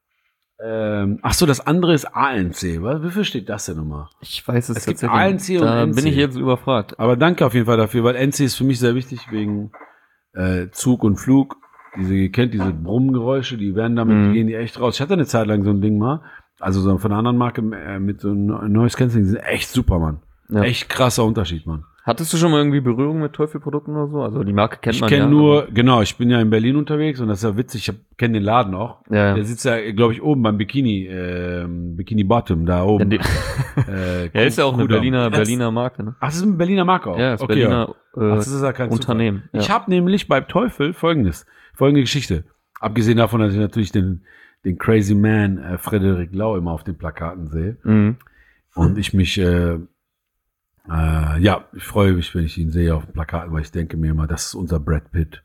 Ähm, ach so, das andere ist A N C. Was, wofür steht das denn nochmal? ich weiß es, Es gibt tatsächlich. A N C und da N C. bin ich jetzt überfragt. Aber danke auf jeden Fall dafür, weil N C ist für mich sehr wichtig wegen äh, Zug und Flug. Diese, ihr kennt diese Brummgeräusche, die werden damit, Mhm. die gehen die echt raus. Ich hatte eine Zeit lang so ein Ding mal, also so von einer anderen Marke äh, mit so einem Noise Cancelling, die sind echt super, Mann. Ja. Echt krasser Unterschied, Mann. Hattest du schon mal irgendwie Berührung mit Teufel-Produkten oder so? Also die Marke kennt Ich man kenne ja. nur, genau, ich bin ja in Berlin unterwegs und das ist ja witzig, ich kenne den Laden auch. aber- Ja, Der ja. sitzt ja, glaube ich, oben beim Bikini, ähm, Bikini Bottom, da Ja, oben. die, äh, ja, ist ja auch eine Kudamm. Berliner, Das- Berliner Marke, ne? Ach, das ist ein Berliner Marke auch? Ja, ist Okay, Berliner Ach, äh, das ist ja kein Unternehmen. Zufall. Ich ja. habe nämlich bei Teufel folgendes, folgende Geschichte. Abgesehen davon, dass ich natürlich den, den Crazy Man äh, Frederik Lau immer auf den Plakaten sehe. Mhm. Und ich mich, äh, äh, ja, ich freue mich, wenn ich ihn sehe auf den Plakaten, weil ich denke mir immer, das ist unser Brad Pitt.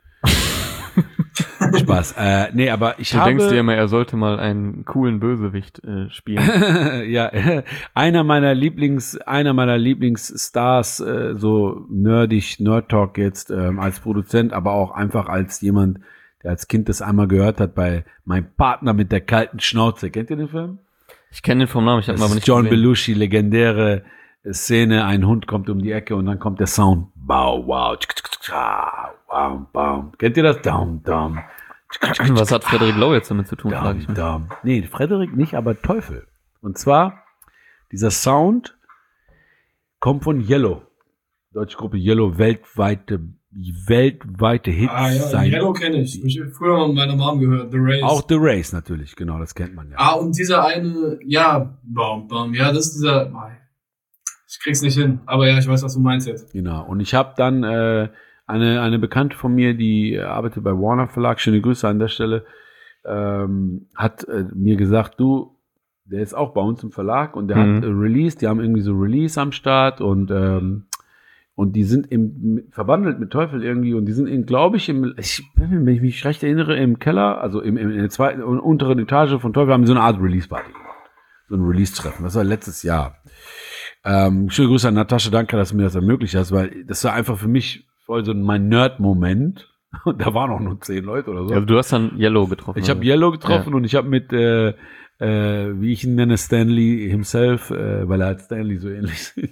Spaß. Äh, nee, aber ich Du habe... denkst dir immer, er sollte mal einen coolen Bösewicht äh, spielen. ja, einer meiner Lieblings, einer meiner Lieblingsstars, äh, so nerdig, Nerd Talk jetzt, ähm, als Produzent, aber auch einfach als jemand, der als Kind das einmal gehört hat bei Mein Partner mit der kalten Schnauze. Kennt ihr den Film? Ich kenne den vom Namen, ich habe Das ihn aber ist nicht John gesehen. Belushi, legendäre Szene, ein Hund kommt um die Ecke und dann kommt der Sound. Bau, wow, tsk, tsk, tsk, ah, bam, bam. Kennt ihr das? Dam, dam. Was hat Frederik Lau jetzt damit zu tun, frage ich Dam, mich. dam. Nee, Frederik nicht, aber Teufel. Und zwar, dieser Sound kommt von Yellow. Deutsche Gruppe Yellow, weltweite, weltweite Hits. Ah ja, sein. Yellow kenne ich. Hab ich früher mal mit meiner Mom gehört, The Race. Auch The Race natürlich, genau, das kennt man ja. Ah, und dieser eine, ja, bam, bam, ja, das ist dieser, ich krieg's nicht hin, aber ja, ich weiß, was du meinst jetzt. Genau. Und ich habe dann äh, eine, eine Bekannte von mir, die arbeitet bei Warner Verlag, schöne Grüße an der Stelle, ähm, hat äh, mir gesagt, du, der ist auch bei uns im Verlag und der Mhm. hat äh, Release, die haben irgendwie so Release am Start und ähm, und die sind im, verbandelt mit Teufel irgendwie und die sind, in, glaube ich, im, ich, wenn ich mich recht erinnere, im Keller, also im, im, in der zweiten und unteren Etage von Teufel haben die so eine Art Release-Party gemacht. So ein Release-Treffen. Das war letztes Jahr. Ähm, schöne Grüße an Natascha, danke, dass du mir das ermöglicht hast, weil das war einfach für mich voll so mein Nerd-Moment. Und da waren auch nur zehn Leute oder so. Also du hast dann Yellow getroffen. Ich habe oder? Yellow getroffen Ja. und ich habe mit, äh, äh, wie ich ihn nenne, Stanley himself, äh, weil er halt Stanley so ähnlich sieht,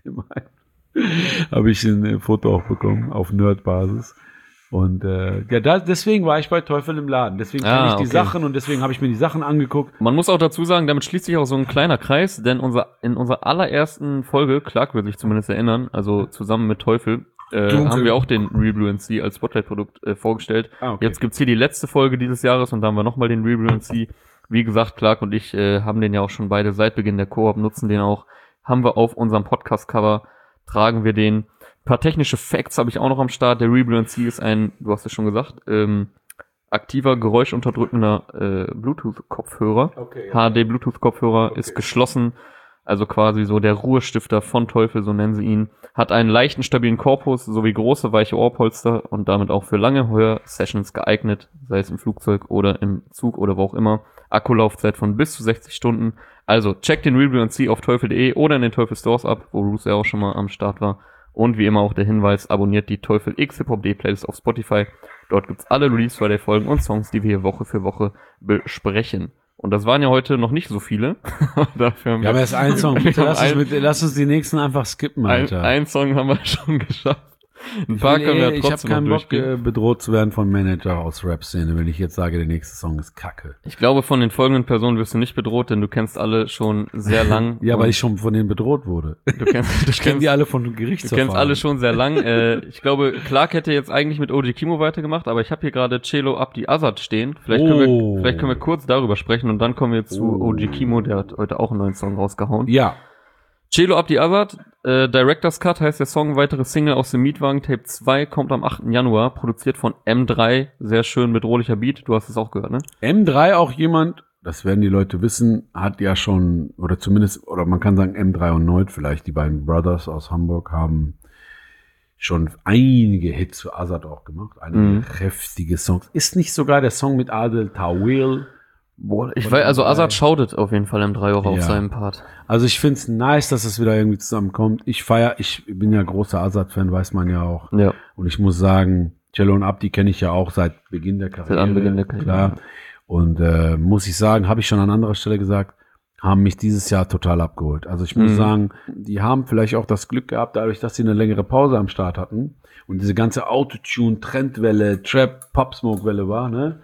habe ich ein Foto auch bekommen auf Nerd-Basis. Und äh, ja, da, deswegen war ich bei Teufel im Laden. Deswegen kenne Ah, ich die okay. Sachen und deswegen habe ich mir die Sachen angeguckt. Man muss auch dazu sagen, damit schließt sich auch so ein kleiner Kreis, denn unser, in unserer allerersten Folge, Clark wird sich zumindest erinnern, also zusammen mit Teufel, äh, Dunkel. haben wir auch den Real Blue N C als Spotlight-Produkt äh, vorgestellt. Ah, okay. Jetzt gibt's hier die letzte Folge dieses Jahres und da haben wir nochmal den Real Blue N C. Wie gesagt, Clark und ich äh, haben den ja auch schon beide seit Beginn der Koop, nutzen den auch. Haben wir auf unserem Podcast-Cover, tragen wir den. Ein paar technische Facts habe ich auch noch am Start. Der Real Blue N C ist ein, du hast es schon gesagt, ähm, aktiver, geräuschunterdrückender äh, Bluetooth-Kopfhörer. Okay, ja. H D-Bluetooth-Kopfhörer, Okay. ist geschlossen, also quasi so der Ruhestifter von Teufel, so nennen sie ihn. Hat einen leichten, stabilen Korpus sowie große, weiche Ohrpolster und damit auch für lange Hör-Sessions geeignet, sei es im Flugzeug oder im Zug oder wo auch immer. Akkulaufzeit von bis zu sechzig Stunden. Also checkt den Real Blue N C auf teufel punkt de oder in den Teufel Stores ab, wo Bruce ja auch schon mal am Start war. Und wie immer auch der Hinweis, abonniert die Teufel X Hip Hop D Playlist auf Spotify. Dort gibt's alle Release Friday Folgen und Songs, die wir hier Woche für Woche besprechen. Und das waren ja heute noch nicht so viele. Dafür haben Wir haben erst einen Song. Bitte Wir lass, haben uns mit, lass uns die nächsten einfach skippen, ein, Alter. ein Song haben wir schon geschafft. Ein paar können wir ja ich habe trotzdem noch keinen Bock, durchgehen. äh, bedroht zu werden von Manager aus Rap-Szene, wenn ich jetzt sage, der nächste Song ist Kacke. Ich glaube, von den folgenden Personen wirst du nicht bedroht, denn du kennst alle schon sehr lang. Ja, weil Und ich schon von denen bedroht wurde. Du kennst, du Ich kenne kennst, die alle von du Gerichtsverfahren. kennst alle schon sehr lang. Äh, ich glaube, Clark hätte jetzt eigentlich mit O G Kimo weitergemacht, aber ich habe hier gerade Celo Abdi Azad stehen. Vielleicht können, Oh. wir, vielleicht können wir kurz darüber sprechen und dann kommen wir zu Oh. O G Kimo, der hat heute auch einen neuen Song rausgehauen. Ja. Celo Abdi Azad, äh, Director's Cut heißt der Song, weitere Single aus dem Mietwagen, Tape zwei, kommt am achten Januar, produziert von M drei, sehr schön bedrohlicher Beat, du hast es auch gehört, ne? M drei auch jemand, das werden die Leute wissen, hat ja schon, oder zumindest, oder man kann sagen M drei und Noid vielleicht, die beiden Brothers aus Hamburg haben schon einige Hits für Azad auch gemacht, einige Mhm. kräftige Songs. Ist nicht sogar der Song mit Adel Tawil? Boah, ich Von weiß, also M drei. Azad schautet auf jeden Fall M drei auch auf Ja. seinem Part. Also ich find's nice, dass es wieder irgendwie zusammenkommt. Ich feier, ich bin ja großer Azad-Fan, weiß man ja auch. Ja. Und ich muss sagen, Cello und Abdi kenne ich ja auch seit Beginn der Karriere. Seit Anbeginn der Karriere. Klar. Und äh, muss ich sagen, habe ich schon an anderer Stelle gesagt, haben mich dieses Jahr total abgeholt. Also ich muss Mhm. sagen, die haben vielleicht auch das Glück gehabt, dadurch, dass sie eine längere Pause am Start hatten und diese ganze Autotune-Trendwelle, Trap, Pop-Smoke-Welle war, ne?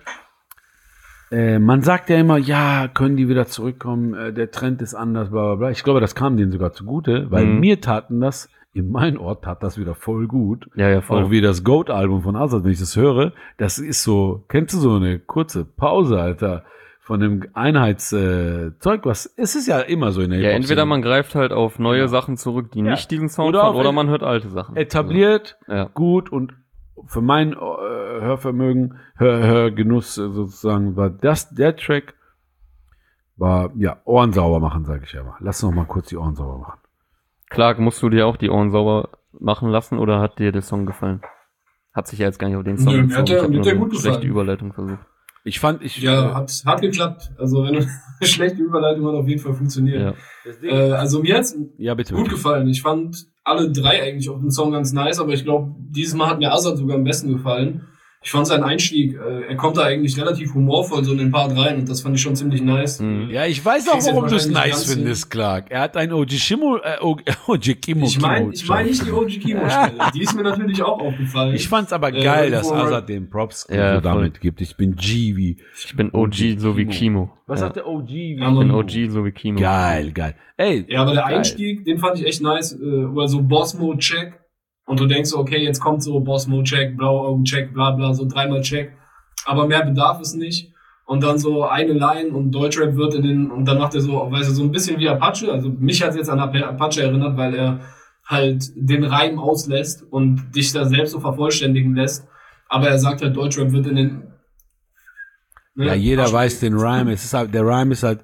Äh, man sagt ja immer, ja, können die wieder zurückkommen, äh, der Trend ist anders, bla bla bla. Ich glaube, das kam denen sogar zugute, weil Mhm. mir taten das, in meinem Ort tat das wieder voll gut. Ja, ja, voll. Auch wie das Goat-Album von Azad, wenn ich das höre, das ist so, kennst du so eine kurze Pause, Alter, von dem Einheitszeug, was, es ist ja immer so in der Ja, Hip-Hop-Szene. entweder man greift halt auf neue Genau. Sachen zurück, die Ja. nicht diesen Sound Oder haben, auf oder et- man hört alte Sachen. etabliert, Also, ja. gut und für mein äh, Hörvermögen, Hör, Hörgenuss äh, sozusagen war das, der Track war, ja, Ohren sauber machen, sage ich ja mal. Lass noch mal kurz die Ohren sauber machen. Clark, musst du dir auch die Ohren sauber machen lassen oder hat dir der Song gefallen? Hat sich ja jetzt gar nicht auf den Song Nö, mir bezogen. hat der- Ich hab mir nur hat der eine gut schlechte gefallen. Überleitung versucht. Ich fand, ich, Ja, äh, hat, hat geklappt. Also wenn eine schlechte Überleitung hat auf jeden Fall funktioniert. Ja. das Ding, Äh, also mir hat's ja, bitte. gut bitte. gefallen. Ich fand alle drei eigentlich auf dem Song ganz nice, aber ich glaube, dieses Mal hat mir Azad sogar am besten gefallen. Ich fand seinen Einstieg, äh, er kommt da eigentlich relativ humorvoll so in den Part rein und das fand ich schon ziemlich nice. Mhm. Ja, ich weiß auch, Kriegst jetzt warum du es wahrscheinlich nice ganz findest, Clark. Er hat ein O G Shimo, äh, O G Kimo. Ich meine Kimo- ich mein nicht die O G Kimo-Stelle. Die ist mir natürlich auch aufgefallen. Ich fand's aber Äh, geil, dass irgendwo- Azad den Props Ja, so voll. damit gibt. Ich bin G wie. Ich bin O G so wie Kimo. Was ja. sagt der O G? Wie Ja, Ich bin Mann. O G so wie Kimo. Geil, geil. Ey, Ja, aber der geil. Einstieg, den fand ich echt nice, äh, wo er so Boss-Mode-Check und du denkst so, okay, jetzt kommt so Boss-Mode-Check, blaue Augen-Check, bla bla, so dreimal Check, aber mehr bedarf es nicht. Und dann so eine Line und Deutschrap wird in den, und dann macht er so, weißt du, so ein bisschen wie Apache, also mich hat's jetzt an Apache erinnert, weil er halt den Reim auslässt und dich da selbst so vervollständigen lässt, aber er sagt halt, Deutschrap wird in den... Ne? Ja, jeder Apache- weiß den Rhyme. Es ist halt, der Rhyme ist halt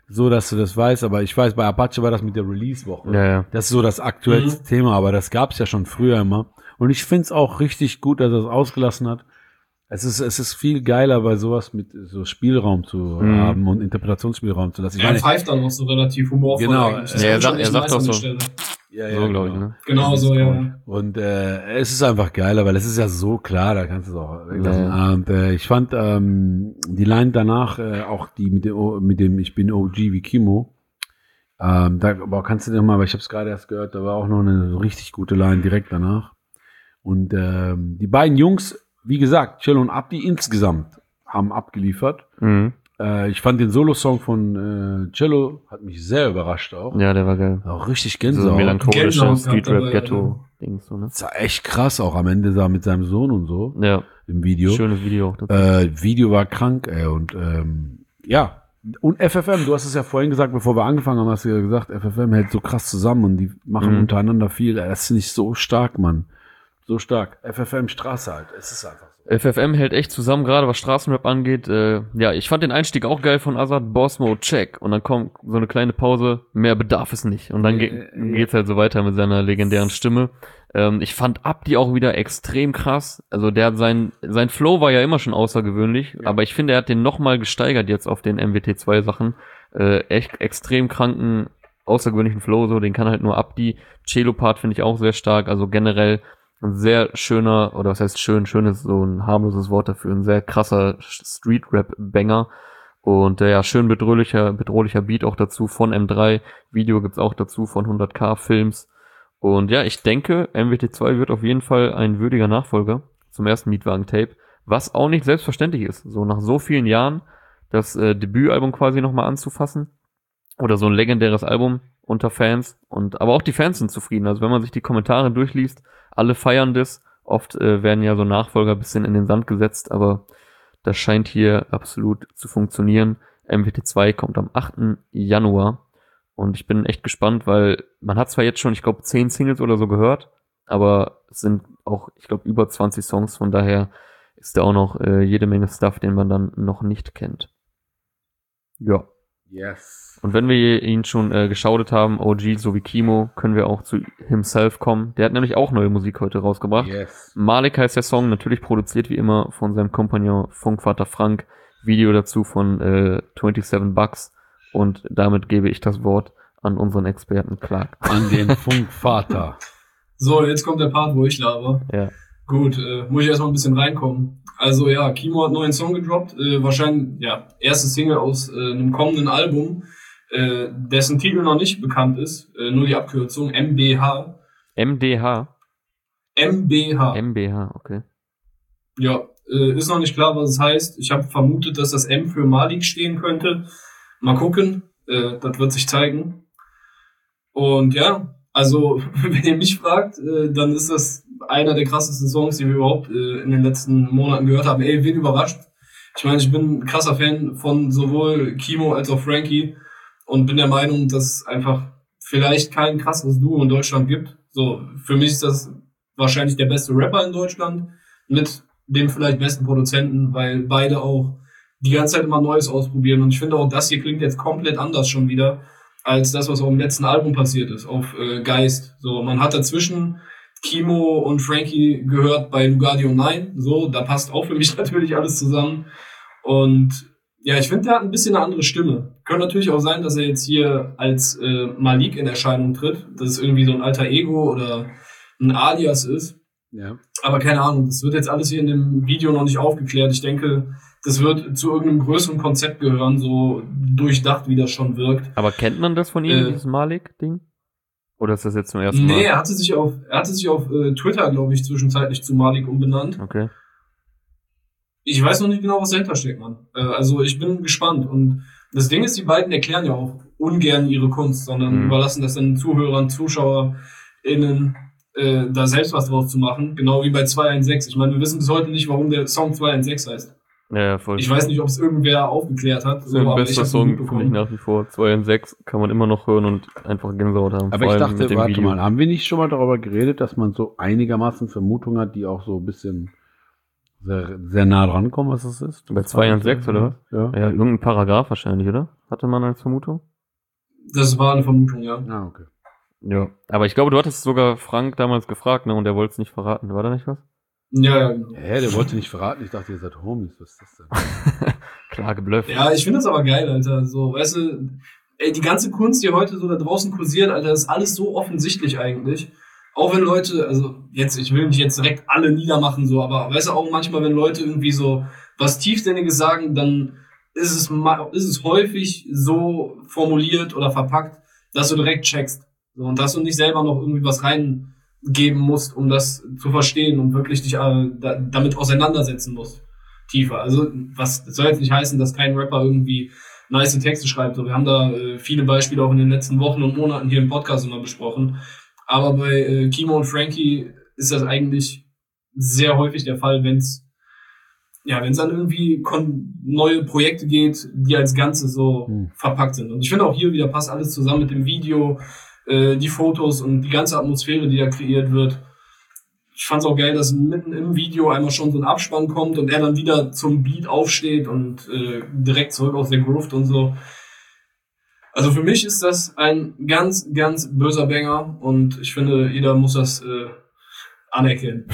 so, dass du das weißt, aber ich weiß, bei Apache war das mit der Release-Woche. Ja, ja. Das ist so das aktuellste Mhm. Thema, aber das gab's ja schon früher immer. Und ich find's auch richtig gut, dass er es ausgelassen hat. Es ist, es ist viel geiler, bei sowas mit so Spielraum zu Mhm. haben und Interpretationsspielraum zu lassen. Ich Er meine, pfeift dann auch so relativ humorvoll. Genau. eigentlich. Das Ja, er kommt sagt- schon er echt sagt nice auch an die so. Stelle. ja, So, glaube ich, ne? Genau so, ja. ja. Und äh, es ist einfach geiler, weil es ist ja so klar, da kannst du es auch weglassen. Ja. Und äh, ich fand ähm, die Line danach, äh, auch die mit dem, O- mit dem Ich bin O G wie Kimo, ähm, da aber kannst du dir mal, weil ich habe es gerade erst gehört, da war auch noch eine richtig gute Line direkt danach. Und ähm, die beiden Jungs, wie gesagt, Cello und Abdi insgesamt haben abgeliefert. Mhm. Äh, ich fand den Solo-Song von äh, Cello, hat mich sehr überrascht auch. Ja, der war geil. Auch richtig So Gänsehaut. melancholische Gänsehaut Street gehabt Rap dabei, Ghetto Dings, so, ne? Das war echt krass auch am Ende da mit seinem Sohn und so Ja, im Video. schönes Video auch dazu. Äh, Video war krank, ey, und ähm, ja. Und F F M, du hast es ja vorhin gesagt, bevor wir angefangen haben, hast du ja gesagt, F F M hält so krass zusammen und die machen Mhm. untereinander viel. Ey, das ist nicht so stark, Mann. So stark. F F M Straße halt. Es ist einfach so. F F M hält echt zusammen, gerade was Straßenrap angeht. Äh, ja, ich fand den Einstieg auch geil von Azad, Boss Mode, check. Und dann kommt so eine kleine Pause, mehr bedarf es nicht. Und dann ge Äh, äh, geht's halt so weiter mit seiner legendären Stimme. Ähm, ich fand Abdi auch wieder extrem krass. Also der hat sein, sein Flow war ja immer schon außergewöhnlich, Ja. aber ich finde, er hat den nochmal gesteigert jetzt auf den M W T zwei Sachen. Äh, echt extrem kranken, außergewöhnlichen Flow, so, den kann halt nur Abdi. Cello-Part finde ich auch sehr stark, also generell ein sehr schöner, oder was heißt schön, schön ist so ein harmloses Wort dafür, ein sehr krasser Street-Rap-Banger und äh, ja, schön bedrohlicher, bedrohlicher Beat auch dazu von M drei, Video gibt's auch dazu von hundert K Films und ja, ich denke, M W T zwei wird auf jeden Fall ein würdiger Nachfolger zum ersten Mietwagen-Tape, was auch nicht selbstverständlich ist, so nach so vielen Jahren das äh, Debütalbum quasi nochmal anzufassen oder so ein legendäres Album unter Fans und aber auch die Fans sind zufrieden, also wenn man sich die Kommentare durchliest, alle feiern das. Oft äh, werden ja so Nachfolger ein bisschen in den Sand gesetzt, aber das scheint hier absolut zu funktionieren. M W T zwei kommt am achten Januar und ich bin echt gespannt, weil man hat zwar jetzt schon, ich glaube, zehn Singles oder so gehört, aber es sind auch, ich glaube, über zwanzig Songs, von daher ist da auch noch äh, jede Menge Stuff, den man dann noch nicht kennt. Ja. Yes. Und wenn wir ihn schon äh, geschaudet haben, O G sowie Kimo, können wir auch zu Himself kommen. Der hat nämlich auch neue Musik heute rausgebracht. Yes. Malik heißt der Song, natürlich produziert wie immer von seinem Kompagnon Funkvater Frank. Video dazu von äh, siebenundzwanzig Bucks. Und damit gebe ich das Wort an unseren Experten Clark. An den Funkvater. So, jetzt kommt der Part, wo ich laber. Ja. Gut, äh, muss ich erstmal ein bisschen reinkommen. Also ja, Kimo hat einen neuen Song gedroppt, äh, wahrscheinlich, ja, erste Single aus äh, einem kommenden Album, äh, dessen Titel noch nicht bekannt ist, äh, nur die Abkürzung, M B H. M D H. M B H. M B H, okay. Ja, äh, ist noch nicht klar, was es heißt. Ich habe vermutet, dass das M für Malik stehen könnte. Mal gucken, äh, das wird sich zeigen. Und ja, also wenn ihr mich fragt, äh, dann ist das einer der krassesten Songs, die wir überhaupt äh, in den letzten Monaten gehört haben. Ey, wen überrascht? Ich meine, ich bin ein krasser Fan von sowohl Kimo als auch Frankie und bin der Meinung, dass es einfach vielleicht kein krasseres Duo in Deutschland gibt. So, für mich ist das wahrscheinlich der beste Rapper in Deutschland mit dem vielleicht besten Produzenten, weil beide auch die ganze Zeit immer Neues ausprobieren. Und ich finde auch, das hier klingt jetzt komplett anders schon wieder, als das, was auf dem letzten Album passiert ist, auf äh, Geist. So, man hat dazwischen Kimo und Frankie gehört bei Lugardio neun. So, da passt auch für mich natürlich alles zusammen. Und ja, ich finde, der hat ein bisschen eine andere Stimme. Könnte natürlich auch sein, dass er jetzt hier als äh, Malik in Erscheinung tritt, dass es irgendwie so ein alter Ego oder ein Alias ist. Ja. Aber keine Ahnung, das wird jetzt alles hier in dem Video noch nicht aufgeklärt. Ich denke, das wird zu irgendeinem größeren Konzept gehören, so durchdacht, wie das schon wirkt. Aber kennt man das von ihm, Äh, dieses Malik-Ding? Oder ist das jetzt zum ersten Mal? Nee, er hatte sich auf, er hatte sich auf äh, Twitter, glaube ich, zwischenzeitlich zu Malik umbenannt. Okay. Ich weiß noch nicht genau, was dahinter steckt, Mann. Äh, also ich bin gespannt. Und das Ding ist, die beiden erklären ja auch ungern ihre Kunst, sondern Mhm. überlassen das dann Zuhörern, ZuschauerInnen, äh, da selbst was draus zu machen. Genau wie bei zwei eins sechs. Ich meine, wir wissen bis heute nicht, warum der Song zwei eins sechs heißt. Ja, ja, voll. Ich weiß nicht, ob es irgendwer aufgeklärt hat. Das ist ein aber ich bester hab's Song für mitbekommen. mich nach wie vor. zwei und sechs kann man immer noch hören und einfach Gänsehaut haben. Aber Vor ich allem dachte, mit dem warte Video. mal, haben wir nicht schon mal darüber geredet, dass man so einigermaßen Vermutungen hat, die auch so ein bisschen sehr, sehr nah dran kommen, was das ist? Bei zwei und sechs, oder was? Ja. Ja, irgendein Paragraph wahrscheinlich, oder? Hatte man als Vermutung? Das war eine Vermutung, ja. Ah, okay. Ja. Aber ich glaube, du hattest sogar Frank damals gefragt, ne? Und der wollte es nicht verraten. War da nicht was? Ja, ja, genau. Hä, der wollte nicht verraten. Ich dachte, ihr seid Homies. Was ist das denn? Klar geblufft. Ja, ich finde das aber geil, Alter. So, weißt du, ey, die ganze Kunst, die heute so da draußen kursiert, Alter, ist alles so offensichtlich eigentlich. Auch wenn Leute, also jetzt, ich will nicht jetzt direkt alle niedermachen, so, aber weißt du, auch manchmal, wenn Leute irgendwie so was Tiefsinniges sagen, dann ist es, ma- ist es häufig so formuliert oder verpackt, dass du direkt checkst. So, und dass du nicht selber noch irgendwie was reingeben musst, um das zu verstehen und wirklich dich äh, da, damit auseinandersetzen musst. Tiefer. Also, was das soll jetzt nicht heißen, dass kein Rapper irgendwie nice Texte schreibt. So, wir haben da äh, viele Beispiele auch in den letzten Wochen und Monaten hier im Podcast immer besprochen. Aber bei äh, Kimo und Frankie ist das eigentlich sehr häufig der Fall, wenn es ja, wenn es dann irgendwie kon- neue Projekte geht, die als Ganze so Hm. verpackt sind. Und ich finde auch hier wieder passt alles zusammen mit dem Video, äh, die Fotos und die ganze Atmosphäre, die da kreiert wird. Ich fand's auch geil, dass mitten im Video einmal schon so ein Abspann kommt und er dann wieder zum Beat aufsteht und äh, direkt zurück aus der Groove und so. Also für mich ist das ein ganz, ganz böser Banger und ich finde, jeder muss das äh, anerkennen.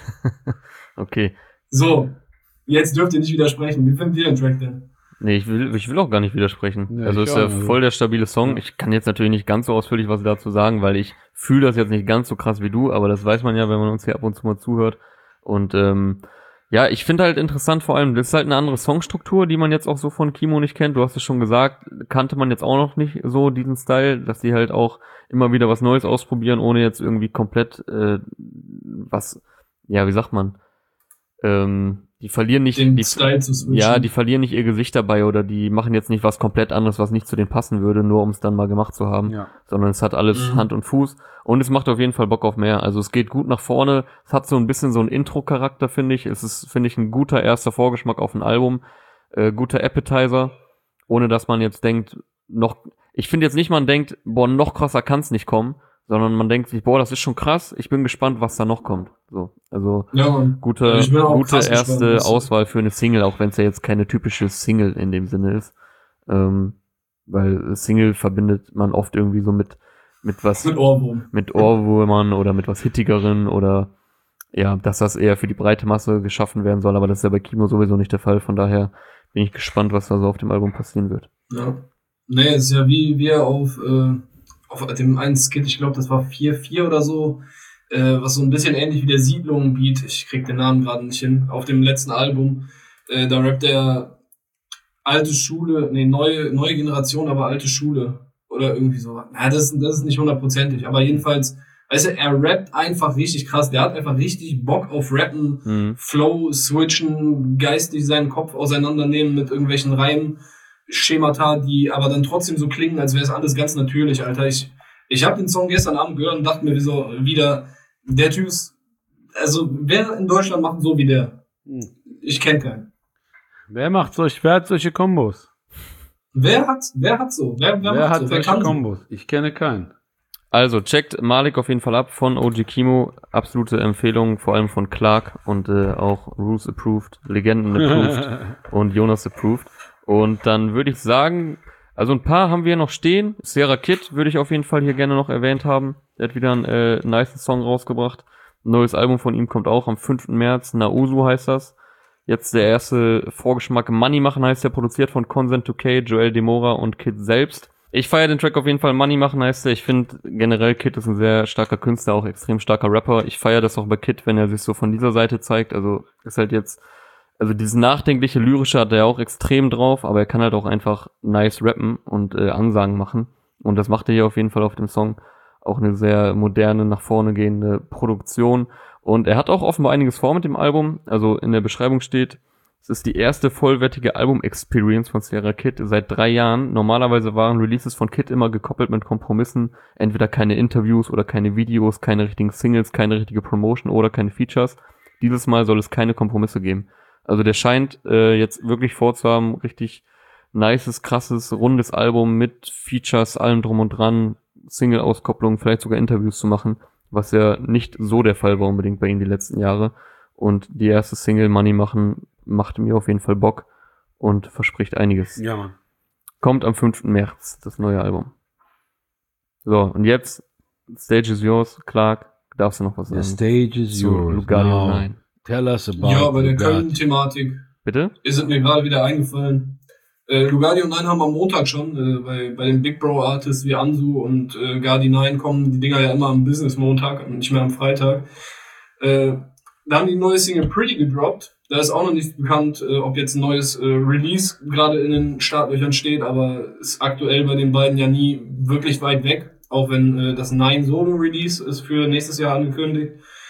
Okay. So, jetzt dürft ihr nicht widersprechen. Wie findet ihr den Track denn? Nee, ich will, ich will auch gar nicht widersprechen. Ja, also ich ist ja auch, also. voll der stabile Song. Ich kann jetzt natürlich nicht ganz so ausführlich was dazu sagen, weil ich fühle das jetzt nicht ganz so krass wie du, aber das weiß man ja, wenn man uns hier ab und zu mal zuhört. Und ähm, ja, ich finde halt interessant vor allem, das ist halt eine andere Songstruktur, die man jetzt auch so von Kimo nicht kennt. Du hast es schon gesagt, kannte man jetzt auch noch nicht so diesen Style, dass die halt auch immer wieder was Neues ausprobieren, ohne jetzt irgendwie komplett äh, was, ja, wie sagt man, ähm, die verlieren nicht, Den die, Style zu switchen. ja, die verlieren nicht ihr Gesicht dabei oder die machen jetzt nicht was komplett anderes, was nicht zu denen passen würde, nur um es dann mal gemacht zu haben, Ja. sondern es hat alles Mhm. Hand und Fuß und es macht auf jeden Fall Bock auf mehr. Also es geht gut nach vorne, es hat so ein bisschen so einen Intro-Charakter, finde ich. Es ist, finde ich, ein guter erster Vorgeschmack auf ein Album, äh, guter Appetizer, ohne dass man jetzt denkt, noch, ich finde jetzt nicht, man denkt, boah, noch krasser kann's nicht kommen, sondern man denkt sich, boah, das ist schon krass, ich bin gespannt, was da noch kommt. So, also Ja, Mann. gute, Ich bin auch gute krass erste gespannt, was- Auswahl für eine Single, auch wenn es ja jetzt keine typische Single in dem Sinne ist. Ähm, weil Single verbindet man oft irgendwie so mit, mit was, Mit Ohrwurm. mit Ohrwürmern oder mit was Hittigeren oder ja, dass das eher für die breite Masse geschaffen werden soll, aber das ist ja bei Kimo sowieso nicht der Fall, von daher bin ich gespannt, was da so auf dem Album passieren wird. Ja. Nee, es ist ja wie wir auf, äh, auf dem einen Skit, ich glaube, das war vier vier oder so, äh, was so ein bisschen ähnlich wie der Siedlung-Beat, ich krieg den Namen gerade nicht hin, auf dem letzten Album, äh, da rappt der alte Schule, nee, neue, neue Generation, aber alte Schule oder irgendwie so. Ja, das, das ist nicht hundertprozentig, aber jedenfalls, weißt du, er rappt einfach richtig krass, der hat einfach richtig Bock auf Rappen, Mhm. Flow switchen, geistig seinen Kopf auseinandernehmen mit irgendwelchen Reimen, Schemata, die aber dann trotzdem so klingen, als wäre es alles ganz natürlich, Alter. Ich, ich habe den Song gestern Abend gehört und dachte mir so wieder, der Typ ist, also wer in Deutschland macht so wie der? Hm. Ich kenne keinen. Wer macht solch, wer hat solche Kombos? Wer hat, wer hat so? Wer, wer, Wer, macht hat so? Wer solche kann so? Kombos? Ich kenne keinen. Also checkt Malik auf jeden Fall ab von O G Kimo, absolute Empfehlung, vor allem von Clark und äh, auch Rules approved, Legenden approved und Jonas approved. Und dann würde ich sagen, also ein paar haben wir noch stehen. Sierra Kid würde ich auf jeden Fall hier gerne noch erwähnt haben. Der hat wieder einen äh, nice Song rausgebracht. Ein neues Album von ihm kommt auch am fünften März. Nausu heißt das. Jetzt der erste Vorgeschmack. Money machen heißt der, produziert von Consent two K, Joel Demora und Kid selbst. Ich feiere den Track auf jeden Fall. Money machen heißt der. Ich finde generell Kid ist ein sehr starker Künstler, auch extrem starker Rapper. Ich feiere das auch bei Kid, wenn er sich so von dieser Seite zeigt. Also ist halt jetzt, also dieses nachdenkliche Lyrische hat er auch extrem drauf, aber er kann halt auch einfach nice rappen und äh, Ansagen machen. Und das macht er hier auf jeden Fall auf dem Song. Auch eine sehr moderne, nach vorne gehende Produktion. Und er hat auch offenbar einiges vor mit dem Album. Also in der Beschreibung steht, es ist die erste vollwertige Album-Experience von Sierra Kid seit drei Jahren. Normalerweise waren Releases von Kid immer gekoppelt mit Kompromissen. Entweder keine Interviews oder keine Videos, keine richtigen Singles, keine richtige Promotion oder keine Features. Dieses Mal soll es keine Kompromisse geben. Also der scheint äh, jetzt wirklich vorzuhaben, richtig nices, krasses, rundes Album mit Features, allem drum und dran, Single-Auskopplung, vielleicht sogar Interviews zu machen, was ja nicht so der Fall war unbedingt bei ihm die letzten Jahre. Und die erste Single Money machen macht mir auf jeden Fall Bock und verspricht einiges. Ja, Mann. Kommt am fünften März, das neue Album. So, und jetzt, Stage is yours, Clark, darfst du noch was sagen? The stage is Zu yours. Lugardio Now, neun. tell us about Ja, bei der Lugardio. Köln-Thematik Bitte? ist es mir gerade wieder eingefallen. Äh, Lugardio neun haben am Montag schon, äh, bei, bei den Big Bro Artists wie Ansu und äh, Gardi neun kommen die Dinger ja immer am Business-Montag und nicht mehr am Freitag. Äh, da haben die neue Single Pretty gedroppt. Da ist auch noch nicht bekannt, äh, ob jetzt ein neues äh, Release gerade in den Startlöchern steht, aber ist aktuell bei den beiden ja nie wirklich weit weg, auch wenn äh, das Nine Solo Release ist für nächstes Jahr angekündigt.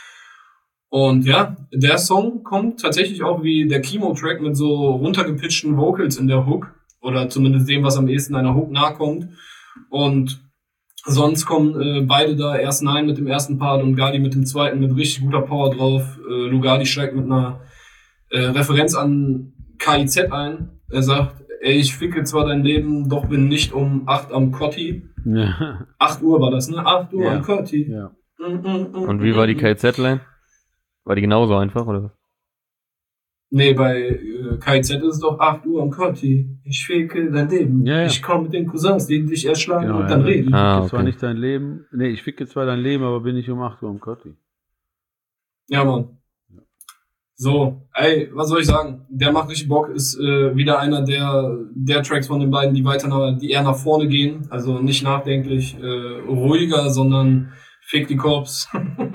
Und ja, der Song kommt tatsächlich auch wie der Chemo-Track mit so runtergepitchten Vocals in der Hook, oder zumindest dem, was am ehesten einer Hook nahe kommt. Und sonst kommen äh, beide da, erst Nine mit dem ersten Part und Gardi mit dem zweiten mit richtig guter Power drauf. Äh, Lugardi steigt mit einer äh, Referenz an K I Z ein. Er sagt, ey, ich ficke zwar dein Leben, doch bin nicht um acht am Kotti. Ja. acht Uhr war das, ne? acht Uhr Ja. am Kotti. Ja. Mm, mm, mm, Und wie war die mm. K I Z-Line? War die genauso einfach, oder was? Nee, bei äh, K I Z ist es doch acht Uhr am Kotti. Ich ficke dein Leben. Ja, ja. Ich komme mit den Cousins, die dich erschlagen Genau, und dann ja. reden. Ich Ah, ficke okay. zwar nicht dein Leben, nee, ich ficke zwar dein Leben, aber bin nicht um acht Uhr am Kotti. Ja, Mann. So, ey, was soll ich sagen? Der macht richtig Bock, ist äh, wieder einer der der Tracks von den beiden, die weiter nach, die eher nach vorne gehen. Also nicht nachdenklich, äh, ruhiger, sondern Fick die Cops,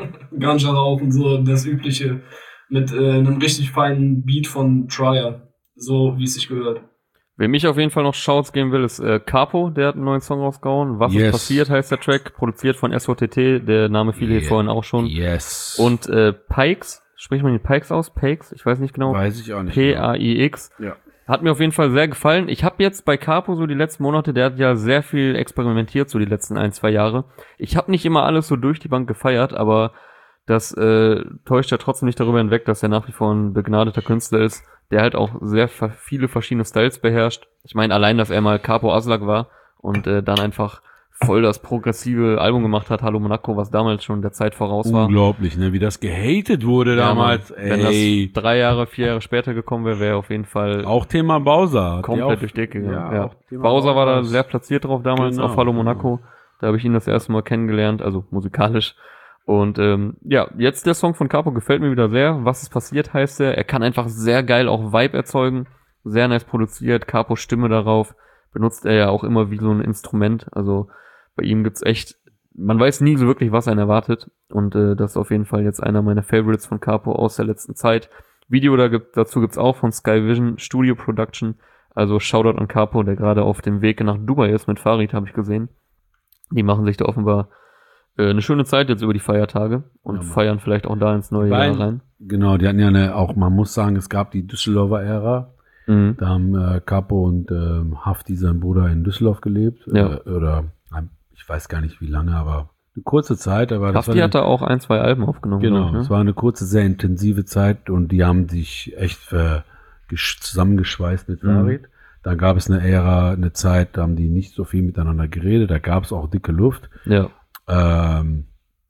Ganja rauchen und so, das Übliche. Mit äh, einem richtig feinen Beat von Trier. So, wie es sich gehört. Wem ich auf jeden Fall noch Shouts geben will, ist äh, Capo, der hat einen neuen Song rausgehauen. Was Yes. ist passiert, heißt der Track, produziert von S O T T, der Name fiel hier Yeah. vorhin auch schon. Yes. Und äh, Pikes, spricht man den Pikes aus? Pikes? Ich weiß nicht genau. weiß ich auch nicht. P A I X. Ja. Hat mir auf jeden Fall sehr gefallen. Ich habe jetzt bei Capo so die letzten Monate, der hat ja sehr viel experimentiert, so die letzten ein, zwei Jahre. Ich habe nicht immer alles so durch die Bank gefeiert, aber das äh, täuscht ja trotzdem nicht darüber hinweg, dass er nach wie vor ein begnadeter Künstler ist, der halt auch sehr fa- viele verschiedene Styles beherrscht. Ich meine, allein, dass er mal Capo Aslak war und äh, dann einfach voll das progressive Album gemacht hat, Hallo Monaco, was damals schon der Zeit voraus war. Unglaublich, ne, wie das gehatet wurde Ja, damals. Mann. Wenn Ey. das drei Jahre, vier Jahre später gekommen wäre, wäre auf jeden Fall Auch Thema Bowser. Hat komplett die auch- durch die Decke gegangen. Ja, Ja, auch Thema Bowser war da Bowser. sehr platziert drauf damals, Genau, auf Hallo genau. Monaco. Da habe ich ihn das erste Mal kennengelernt, also musikalisch. Und ähm, ja, jetzt der Song von Capo gefällt mir wieder sehr. Was ist passiert, heißt er. Er kann einfach sehr geil auch Vibe erzeugen. Sehr nice produziert. Capo Stimme darauf. Benutzt er ja auch immer wie so ein Instrument. Also bei ihm gibt's echt, man weiß nie so wirklich, was einen erwartet. Und äh, das ist auf jeden Fall jetzt einer meiner Favorites von Capo aus der letzten Zeit. Video da gibt, dazu gibt's auch von Sky Vision Studio Production. Also Shoutout an Capo, der gerade auf dem Weg nach Dubai ist mit Farid, habe ich gesehen. Die machen sich da offenbar äh, eine schöne Zeit jetzt über die Feiertage und Ja, Mann. feiern vielleicht auch da ins neue Beiden- Jahr rein. Genau, die hatten ja eine, auch, man muss sagen, es gab die Düsseldorfer Ära. Mhm. Da haben äh, Capo und ähm, Hafti, sein Bruder, in Düsseldorf gelebt. Ja. Äh, oder ähm, ich weiß gar nicht wie lange, aber eine kurze Zeit. Aber das Hafti war hat da auch ein, zwei Alben aufgenommen. Genau, glaub ich, es ne? war eine kurze, sehr intensive Zeit und die haben sich echt äh, gesch- zusammengeschweißt mit Mhm. Farid. Dann gab es eine Ära, eine Zeit, da haben die nicht so viel miteinander geredet, da gab es auch dicke Luft. Ja. Ähm,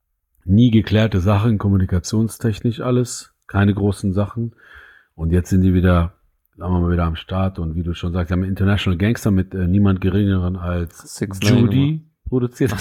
nie geklärte Sachen, kommunikationstechnisch alles, keine großen Sachen. Und jetzt sind die wieder, sagen wir mal, wieder am Start und wie du schon sagst, haben einen International Gangster mit äh, niemand geringeren als Six Nine Judy produziert.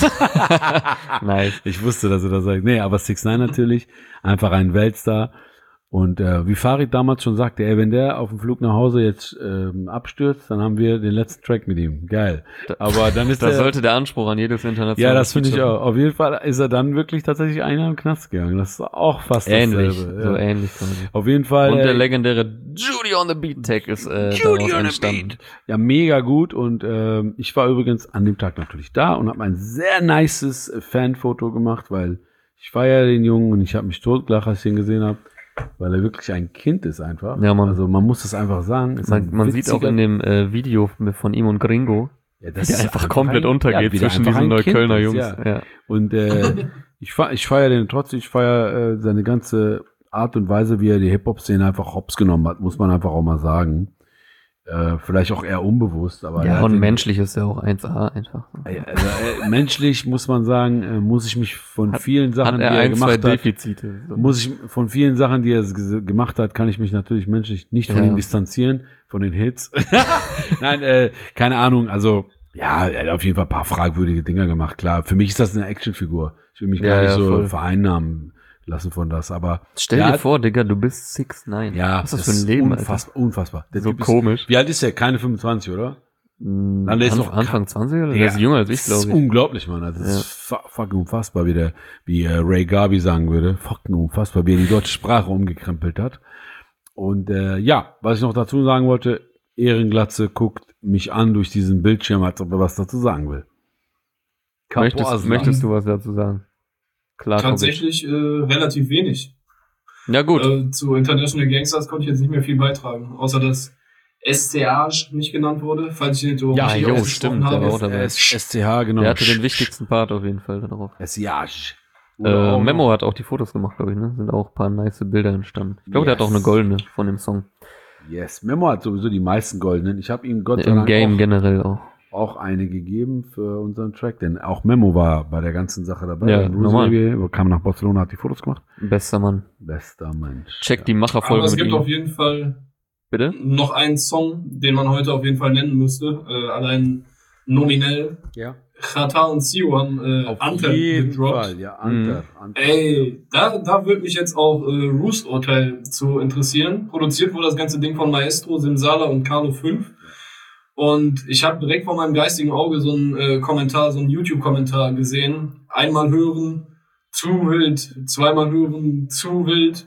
Nice. Ich wusste, dass du das sagst. Nee, aber six nine natürlich, einfach ein Weltstar. Und äh, wie Farid damals schon sagte, ey, wenn der auf dem Flug nach Hause jetzt ähm, abstürzt, dann haben wir den letzten Track mit ihm. Geil. Aber dann ist Das der, sollte der Anspruch an jedes internationale ja, das finde ich Feature auch. Auf jeden Fall ist er dann wirklich tatsächlich einer im Knast gegangen. Das ist auch fast ähnlich, dasselbe. so Ja. ähnlich quasi. Auf jeden Fall. Und der äh, legendäre Judy on the Beat Tag ist äh, Judy daraus on the entstanden. Beat. Ja, mega gut. Und ähm, ich war übrigens an dem Tag natürlich da und habe ein sehr nices äh, Fanfoto gemacht, weil ich feiere den Jungen und ich habe mich totgelacht, als ich ihn gesehen habe, weil er wirklich ein Kind ist einfach. Ja, Mann. Also man muss das einfach sagen. Ist Man, ein man sieht auch witziger- in dem äh, Video mit- von ihm und Gringo, ja, wie der einfach komplett ein- untergeht ja, wie der zwischen einfach diesen ein Kind Neuköllner ist, Jungs. Ja. Ja. Und äh, ich, fe- ich feiere den trotzdem, ich feiere äh, seine ganze Art und Weise, wie er die Hip-Hop-Szene einfach hops genommen hat, muss man einfach auch mal sagen. Äh, vielleicht auch eher unbewusst, aber ja, er und den, menschlich ist er auch eins A einfach. Also, äh, menschlich muss man sagen, äh, muss ich mich von Hat- vielen Sachen, Hat er die er ein, zwei gemacht hat, Defizite. So. muss ich von vielen Sachen, die er g- gemacht hat, kann ich mich natürlich menschlich nicht von Ja. ihm distanzieren, von den Hits. Nein, äh, keine Ahnung, also ja, er hat auf jeden Fall ein paar fragwürdige Dinger gemacht, klar. Für mich ist das eine Actionfigur. Ich will mich Ja, gar nicht ja, so voll. vereinnahmen lassen von das, aber Stell ja, dir vor, Digga, du bist six nine. ja, Was ist das für ein Leben, unfassbar, unfassbar. Der So Typ ist, komisch. wie alt ist der? Keine fünfundzwanzig, oder? Hm, Dann ist Anf- noch- Anfang zwanzig oder? Ja, Der ist jünger als ich, das glaube ist ich. unglaublich, Mann. Das ist fu- fucking unfassbar, wie der, wie äh, Ray Garvey sagen würde. Fucking unfassbar, wie er die deutsche Sprache umgekrempelt hat. Und äh, ja, was ich noch dazu sagen wollte, Ehrenglatze guckt mich an durch diesen Bildschirm, als ob er was dazu sagen will. Capo Möchtest, Aslan. möchtest du was dazu sagen? Klar. Tatsächlich äh, relativ wenig. Ja, gut. Äh, zu International Gangsters konnte ich jetzt nicht mehr viel beitragen, außer dass S C A nicht genannt wurde, falls ich nicht so Ja, richtig jo, ausgesprochen stimmt, habe. der war auch dabei. S C H, genau. Der hatte den wichtigsten Part auf jeden Fall darauf. S C H. Äh, Memo hat auch die Fotos gemacht, glaube ich, ne? Sind auch ein paar nice Bilder entstanden. Ich glaube, der hat Yes. auch eine goldene von dem Song. Yes, Memo hat sowieso die meisten goldenen. Ich habe ihm Gott sei Im Dank Game auch, generell auch. auch eine gegeben für unseren Track, denn auch Memo war bei der ganzen Sache dabei. Ja, Der Bruce normal. Reggae kam nach Barcelona, hat die Fotos gemacht. Bester Mann. Bester Mensch. Check die Aber Macherfolge es mit gibt ihm. auf jeden Fall Bitte? noch einen Song, den man heute auf jeden Fall nennen müsste. Äh, allein nominell. Ja. Chata und Sio haben äh, Auf Anthem jeden gedroppt. Fall, ja, Anter. Anter. Ey, da, da würde mich jetzt auch äh, Roost Urteil zu interessieren. Produziert wurde das ganze Ding von Maestro, Simsala und Carlo fünf. Und ich habe direkt vor meinem geistigen Auge so einen äh, Kommentar, so einen YouTube-Kommentar gesehen. Einmal hören, zu wild. Zweimal hören, zu wild.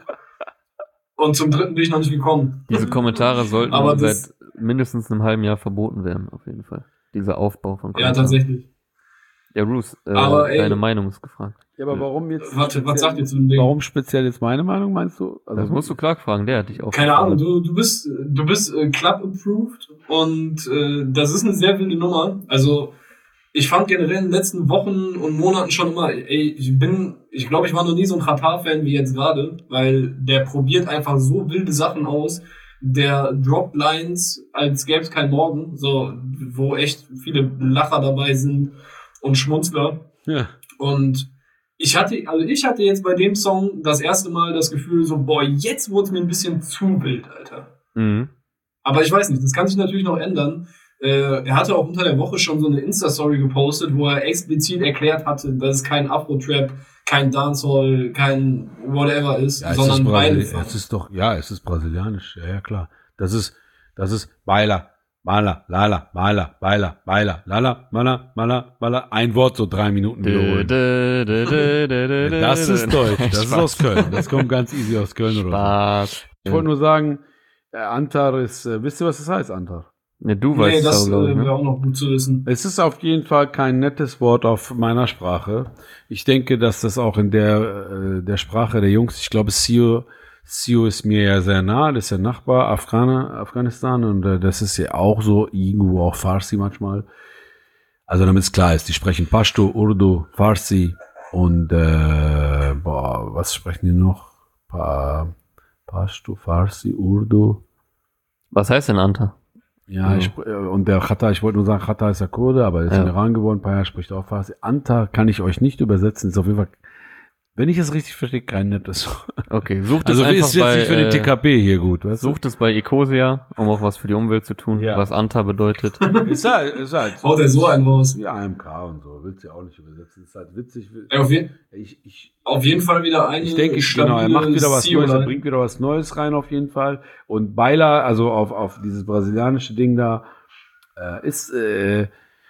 Und zum dritten bin ich noch nicht gekommen. Diese Kommentare sollten Aber das- seit mindestens einem halben Jahr verboten werden, auf jeden Fall. Dieser Aufbau von Ja, Kommentaren. tatsächlich. Ja, Bruce, äh, Aber, ey- deine Meinung ist gefragt. Ja, aber warum jetzt? Warte, was sagt ihr zu dem Ding? Warum speziell jetzt meine Meinung, meinst du? Also, Das musst du Clark fragen, der hat dich auch. Keine Ahnung, du, du bist, du bist äh, Club-approved und äh, das ist eine sehr wilde Nummer. Also, ich fand generell in den letzten Wochen und Monaten schon immer, ey, ich bin, ich glaube, ich war noch nie so ein Chata-Fan wie jetzt gerade, weil der probiert einfach so wilde Sachen aus. Der droppt Lines, als gäbe es kein Morgen, so, wo echt viele Lacher dabei sind und Schmunzler. ja. Und ich hatte, also ich hatte jetzt bei dem Song das erste Mal das Gefühl so, boah, jetzt wurde es mir ein bisschen zu wild, Alter. Mhm. Aber ich weiß nicht, das kann sich natürlich noch ändern. Äh, er hatte auch unter der Woche schon so eine Insta-Story gepostet, wo er explizit erklärt hatte, dass es kein Afro-Trap, kein Dancehall, kein whatever ist, Ja, es sondern ist, beide. Brasili- es ist doch, ja, es ist brasilianisch, ja, ja, klar. Das ist, das ist Baila, Mala, Lala, Mala, Baila, Baila, Lala, Mala, Mala, Mala. Ein Wort so drei Minuten wiederholen. Dö, dö, dö, dö, dö, dö, Das dö. ist Deutsch, das ist Spaß. aus Köln. Das kommt ganz easy aus Köln oder so. Spaß. Ich wollte nur sagen, äh, Antar ist, äh, wisst ihr, was das heißt, Antar? Ne, du Nee, weißt das es, äh, glaube ich, wäre ne? auch noch gut zu wissen. Es ist auf jeden Fall kein nettes Wort auf meiner Sprache. Ich denke, dass das auch in der, äh, der Sprache der Jungs, ich glaube, Sio, Sio ist mir ja sehr nah, das ist ja Nachbar, Afghaner, Afghanistan, und äh, das ist ja auch so, irgendwo auch Farsi manchmal. Also damit es klar ist, die sprechen Pashto, Urdu, Farsi und, äh, boah, was sprechen die noch? Pa, Pashto, Farsi, Urdu. Was heißt denn Anta? Ja, Ja. ich, spr- äh, und der Chata, ich wollte nur sagen, Chata ist ja Kurde, aber er ist Ja. in Iran geworden, ein paar Jahre spricht auch Farsi. Anta kann ich euch nicht übersetzen, ist auf jeden Fall, wenn ich es richtig verstehe, kein nettes. Okay, sucht Also es einfach ist jetzt bei, nicht für den äh, T K P hier gut, weißt sucht es bei Ecosia, um auch was für die Umwelt zu tun, Ja. was Anta bedeutet. du? Ist halt, ist halt Haut er so einen raus. wie A M K und so, willst du ja auch nicht übersetzen, ist halt witzig. Ey, auf, je Ich, ich, auf jeden Fall wieder eine ich denke, genau, er macht wieder was Neues, er bringt wieder was Neues rein auf jeden Fall. Und Baila, also auf, auf dieses brasilianische Ding da, äh, ist, äh,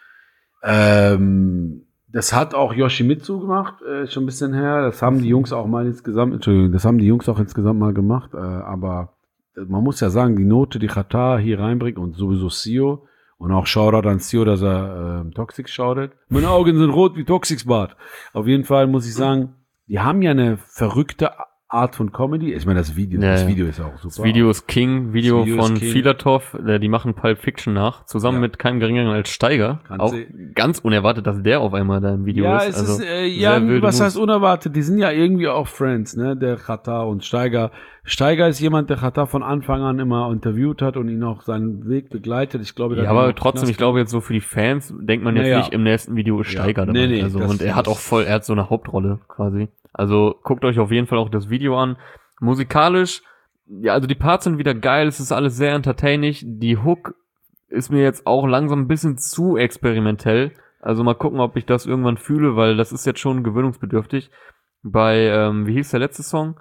ähm, das hat auch Yoshimitsu gemacht, äh, schon ein bisschen her. Das haben die Jungs auch mal insgesamt, Entschuldigung, das haben die Jungs auch insgesamt mal gemacht. Äh, aber man muss ja sagen, die Note, die Chata hier reinbringt und sowieso Sio und auch Shoutout an Sio, dass er äh, Toxic shoutet. Meine Augen sind rot wie Toxics Bart. Auf jeden Fall muss ich sagen, die haben ja eine verrückte Art von Comedy. Ich meine, das Video, Ja, das ja. Video ist auch super. Das Video ist King, Video Das Video ist von King. Filatov, äh, die machen Pulp Fiction nach, zusammen Ja. mit keinem geringeren als Steiger. Kannst Auch du- ganz unerwartet, dass der auf einmal da im Video Ja, ist. es Also, ist, äh, sehr ja, wilde was Moves. heißt unerwartet? Die sind ja irgendwie auch Friends, ne? Der Xatar und Steiger. Steiger ist jemand, der Xatar von Anfang an immer interviewt hat und ihn auch seinen Weg begleitet. Ich glaube, der Ja, hat ihn aber auch trotzdem, Knast ich glaube jetzt so für die Fans denkt man jetzt Naja. nicht, im nächsten Video ist Ja. Steiger dabei. Nee, nee, also, das- und er hat das- auch voll, er hat so eine Hauptrolle quasi. Also guckt euch auf jeden Fall auch das Video an. Musikalisch, ja, also die Parts sind wieder geil, es ist alles sehr entertaining. Die Hook ist mir jetzt auch langsam ein bisschen zu experimentell. Also mal gucken, ob ich das irgendwann fühle, weil das ist jetzt schon gewöhnungsbedürftig. Bei, ähm, wie hieß der letzte Song?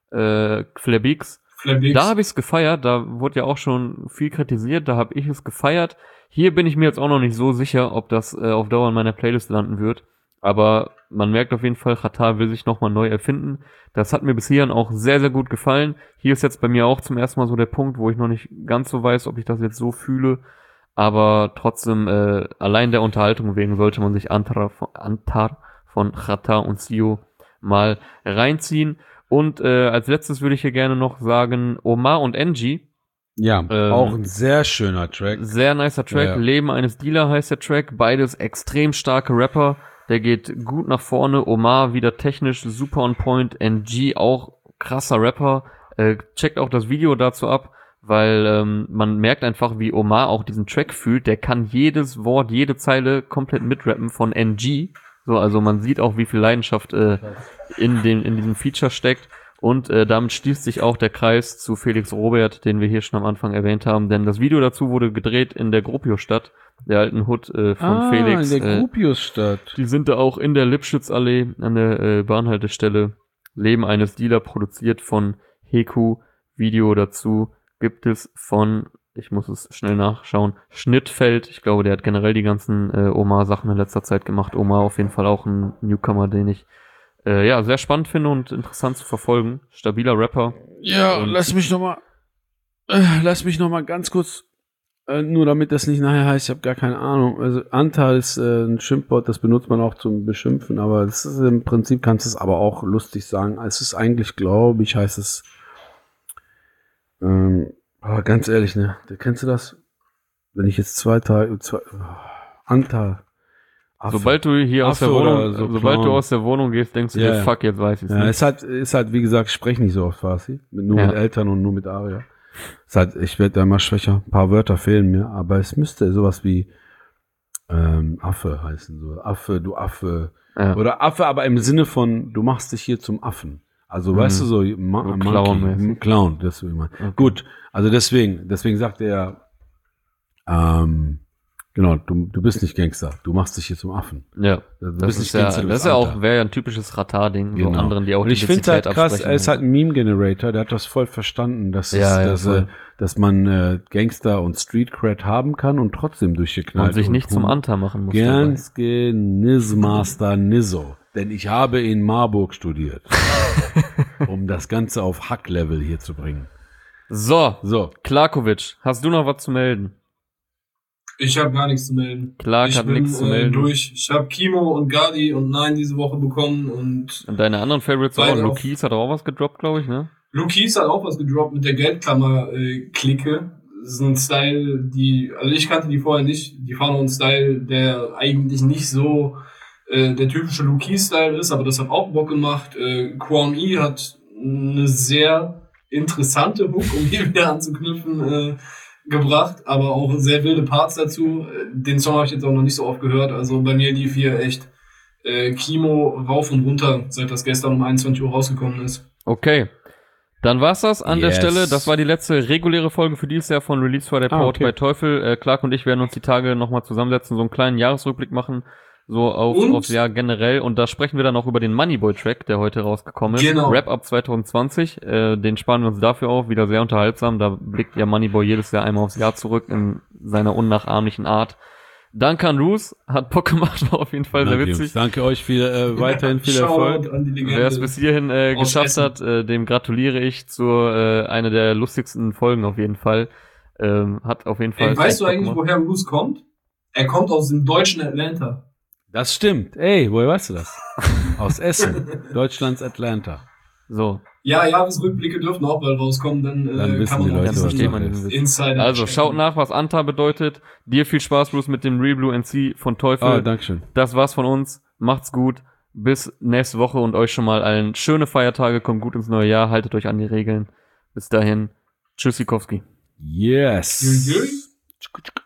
Äh, Flair-Beaks. Flair-Beaks. Da habe ich es gefeiert, da wurde ja auch schon viel kritisiert, da habe ich es gefeiert. Hier bin ich mir jetzt auch noch nicht so sicher, ob das äh, auf Dauer in meiner Playlist landen wird. Aber man merkt auf jeden Fall, Xatar will sich nochmal neu erfinden. Das hat mir bis hierhin auch sehr, sehr gut gefallen. Hier ist jetzt bei mir auch zum ersten Mal so der Punkt, wo ich noch nicht ganz so weiß, ob ich das jetzt so fühle. Aber trotzdem, äh, allein der Unterhaltung wegen sollte man sich Antar von, Antar von Xatar und Sio mal reinziehen. Und äh, als letztes würde ich hier gerne noch sagen, Omar und Angie. Ja, Ähm, auch ein sehr schöner Track. Sehr nicer Track. Ja, ja. Leben eines Dealer heißt der Track. Beides extrem starke Rapper. Der geht gut nach vorne. Omar wieder technisch super on point. N G auch krasser Rapper. Äh, checkt auch das Video dazu ab, weil ähm, man merkt einfach, wie Omar auch diesen Track fühlt. Der kann jedes Wort, jede Zeile komplett mitrappen von N G. So, also man sieht auch, wie viel Leidenschaft äh, in dem in diesem Feature steckt. Und äh, damit schließt sich auch der Kreis zu Felix Robert, den wir hier schon am Anfang erwähnt haben. Denn das Video dazu wurde gedreht in der Gropiusstadt, der alten Hood äh, von ah, Felix. in der äh, Gropiusstadt. die sind da auch in der Lipschützallee an der äh, Bahnhaltestelle. Leben eines Dealer produziert von Heku. Video dazu gibt es von, ich muss es schnell nachschauen, Schnittfeld. Ich glaube, der hat generell die ganzen äh, Omar-Sachen in letzter Zeit gemacht. Omar auf jeden Fall auch ein Newcomer, den ich äh, ja sehr spannend finde und interessant zu verfolgen. Stabiler Rapper. Ja, Und- lass mich noch mal, äh, lass mich noch mal ganz kurz, äh, nur damit das nicht nachher heißt, ich habe gar keine Ahnung. Also Antal ist äh, ein Schimpfwort, das benutzt man auch zum Beschimpfen, aber es ist im Prinzip kannst du es aber auch lustig sagen. Es ist eigentlich, glaube ich, heißt es, ähm, aber ganz ehrlich, ne, kennst du das? Wenn ich jetzt zwei Tage, zwei, Antal. Affe. Sobald du hier aus der Affe Wohnung, oder so sobald du Clown. aus der Wohnung gehst, denkst du Ja, dir, ja. fuck, jetzt weiß ich's Ja, nicht. ist halt, ist halt, wie gesagt, ich spreche nicht so oft Farsi. Mit, nur Ja. mit Eltern und nur mit Aria. Ist halt, ich werde da immer schwächer. Ein paar Wörter fehlen mir, aber es müsste sowas wie ähm, Affe heißen. So. Affe, du Affe. Ja. Oder Affe, aber im Sinne von, du machst dich hier zum Affen. Also, Mhm. weißt du, so, Ma So Monkey, Clown-mäßig. Clown, das will ich mal. Okay. Gut, also deswegen, deswegen sagt er, ähm, genau, du, du bist nicht Gangster, du machst dich hier zum Affen. Ja. Du Das bist ist ja, Gangster, du das bist ist ja Alter. auch, wäre ja ein typisches Ratar-Ding, so Genau. anderen, die auch Und ich finde halt krass, absprechen. er ist halt ein Meme-Generator, der hat das voll verstanden, dass, es, Ja, ja, dass, voll. äh, dass man äh, Gangster und Street-Cred haben kann und trotzdem durchgeknallt. und sich nicht zum Hum- Anta machen muss. dabei. Ganz Nizmaster Nizzo. Denn ich habe in Marburg studiert. um das Ganze auf Hack-Level hier zu bringen. So, So. Klakovic, hast du noch was zu melden? Ich habe gar nichts zu melden. Clark ich hat bin nichts zu äh, melden. durch. Ich habe Kimo und Gadi und Nein diese Woche bekommen und Und deine anderen Favorites auch. Beide auf- Lukis hat auch was gedroppt, glaube ich, ne? Lukis hat auch was gedroppt mit der Geldklammer-Clique. Das ist ein Style, die, also ich kannte die vorher nicht. Die fahren auch einen Style, der eigentlich nicht so äh, der typische Lukis-Style ist, aber das hat auch Bock gemacht. Äh, Kwame E hat eine sehr interessante Hook, um hier wieder anzuknüpfen, äh, gebracht, aber auch sehr wilde Parts dazu. Äh, Den Song habe ich jetzt auch noch nicht so oft gehört. Also bei mir lief hier echt äh, Kimo rauf und runter, seit das gestern um einundzwanzig Uhr rausgekommen ist. Okay. Dann war's das an der Yes. Stelle. Das war die letzte reguläre Folge für dieses Jahr von Release Friday Ah, Powered okay. bei Teufel. Äh, Clark und ich werden uns die Tage nochmal zusammensetzen, so einen kleinen Jahresrückblick machen, so auf, Und? aufs Jahr generell. Und da sprechen wir dann auch über den Moneyboy-Track, der heute rausgekommen ist. Genau. Rap Up zwanzig zwanzig. Äh, den sparen wir uns dafür auf. Wieder sehr unterhaltsam. Da blickt ja Moneyboy jedes Jahr einmal aufs Jahr zurück in seiner unnachahmlichen Art. Danke an Roos. Hat Bock gemacht, war auf jeden Fall sehr Danke, witzig. Jungs. Danke euch viel, äh, weiterhin viel Shoutout Erfolg. an die Legende. Wer es bis hierhin äh, Aus geschafft Essen. hat, äh, dem gratuliere ich zu äh, einer der lustigsten Folgen auf jeden Fall. Ähm, hat auf jeden Fall. Ey, weißt echt du Bock eigentlich, gemacht. woher Bruce kommt? Er kommt aus dem deutschen Atlanta. Das stimmt. Ey, woher weißt du das? Aus Essen. Deutschlands Atlanta. So. Ja, Jahresrückblicke dürfen auch bald rauskommen, dann, äh, Dann wissen kann man die auch Leute, ein was bisschen Sache ist. Insider Also checken. schaut nach, was Anta bedeutet. Dir viel Spaß, Bruce, mit dem Real Blue N C von Teufel. Ah, Dankeschön. Das war's von uns. Macht's gut. Bis nächste Woche und euch schon mal allen schöne Feiertage. Kommt gut ins neue Jahr. Haltet euch an die Regeln. Bis dahin. Tschüssikowski. Yes. Jui, jui.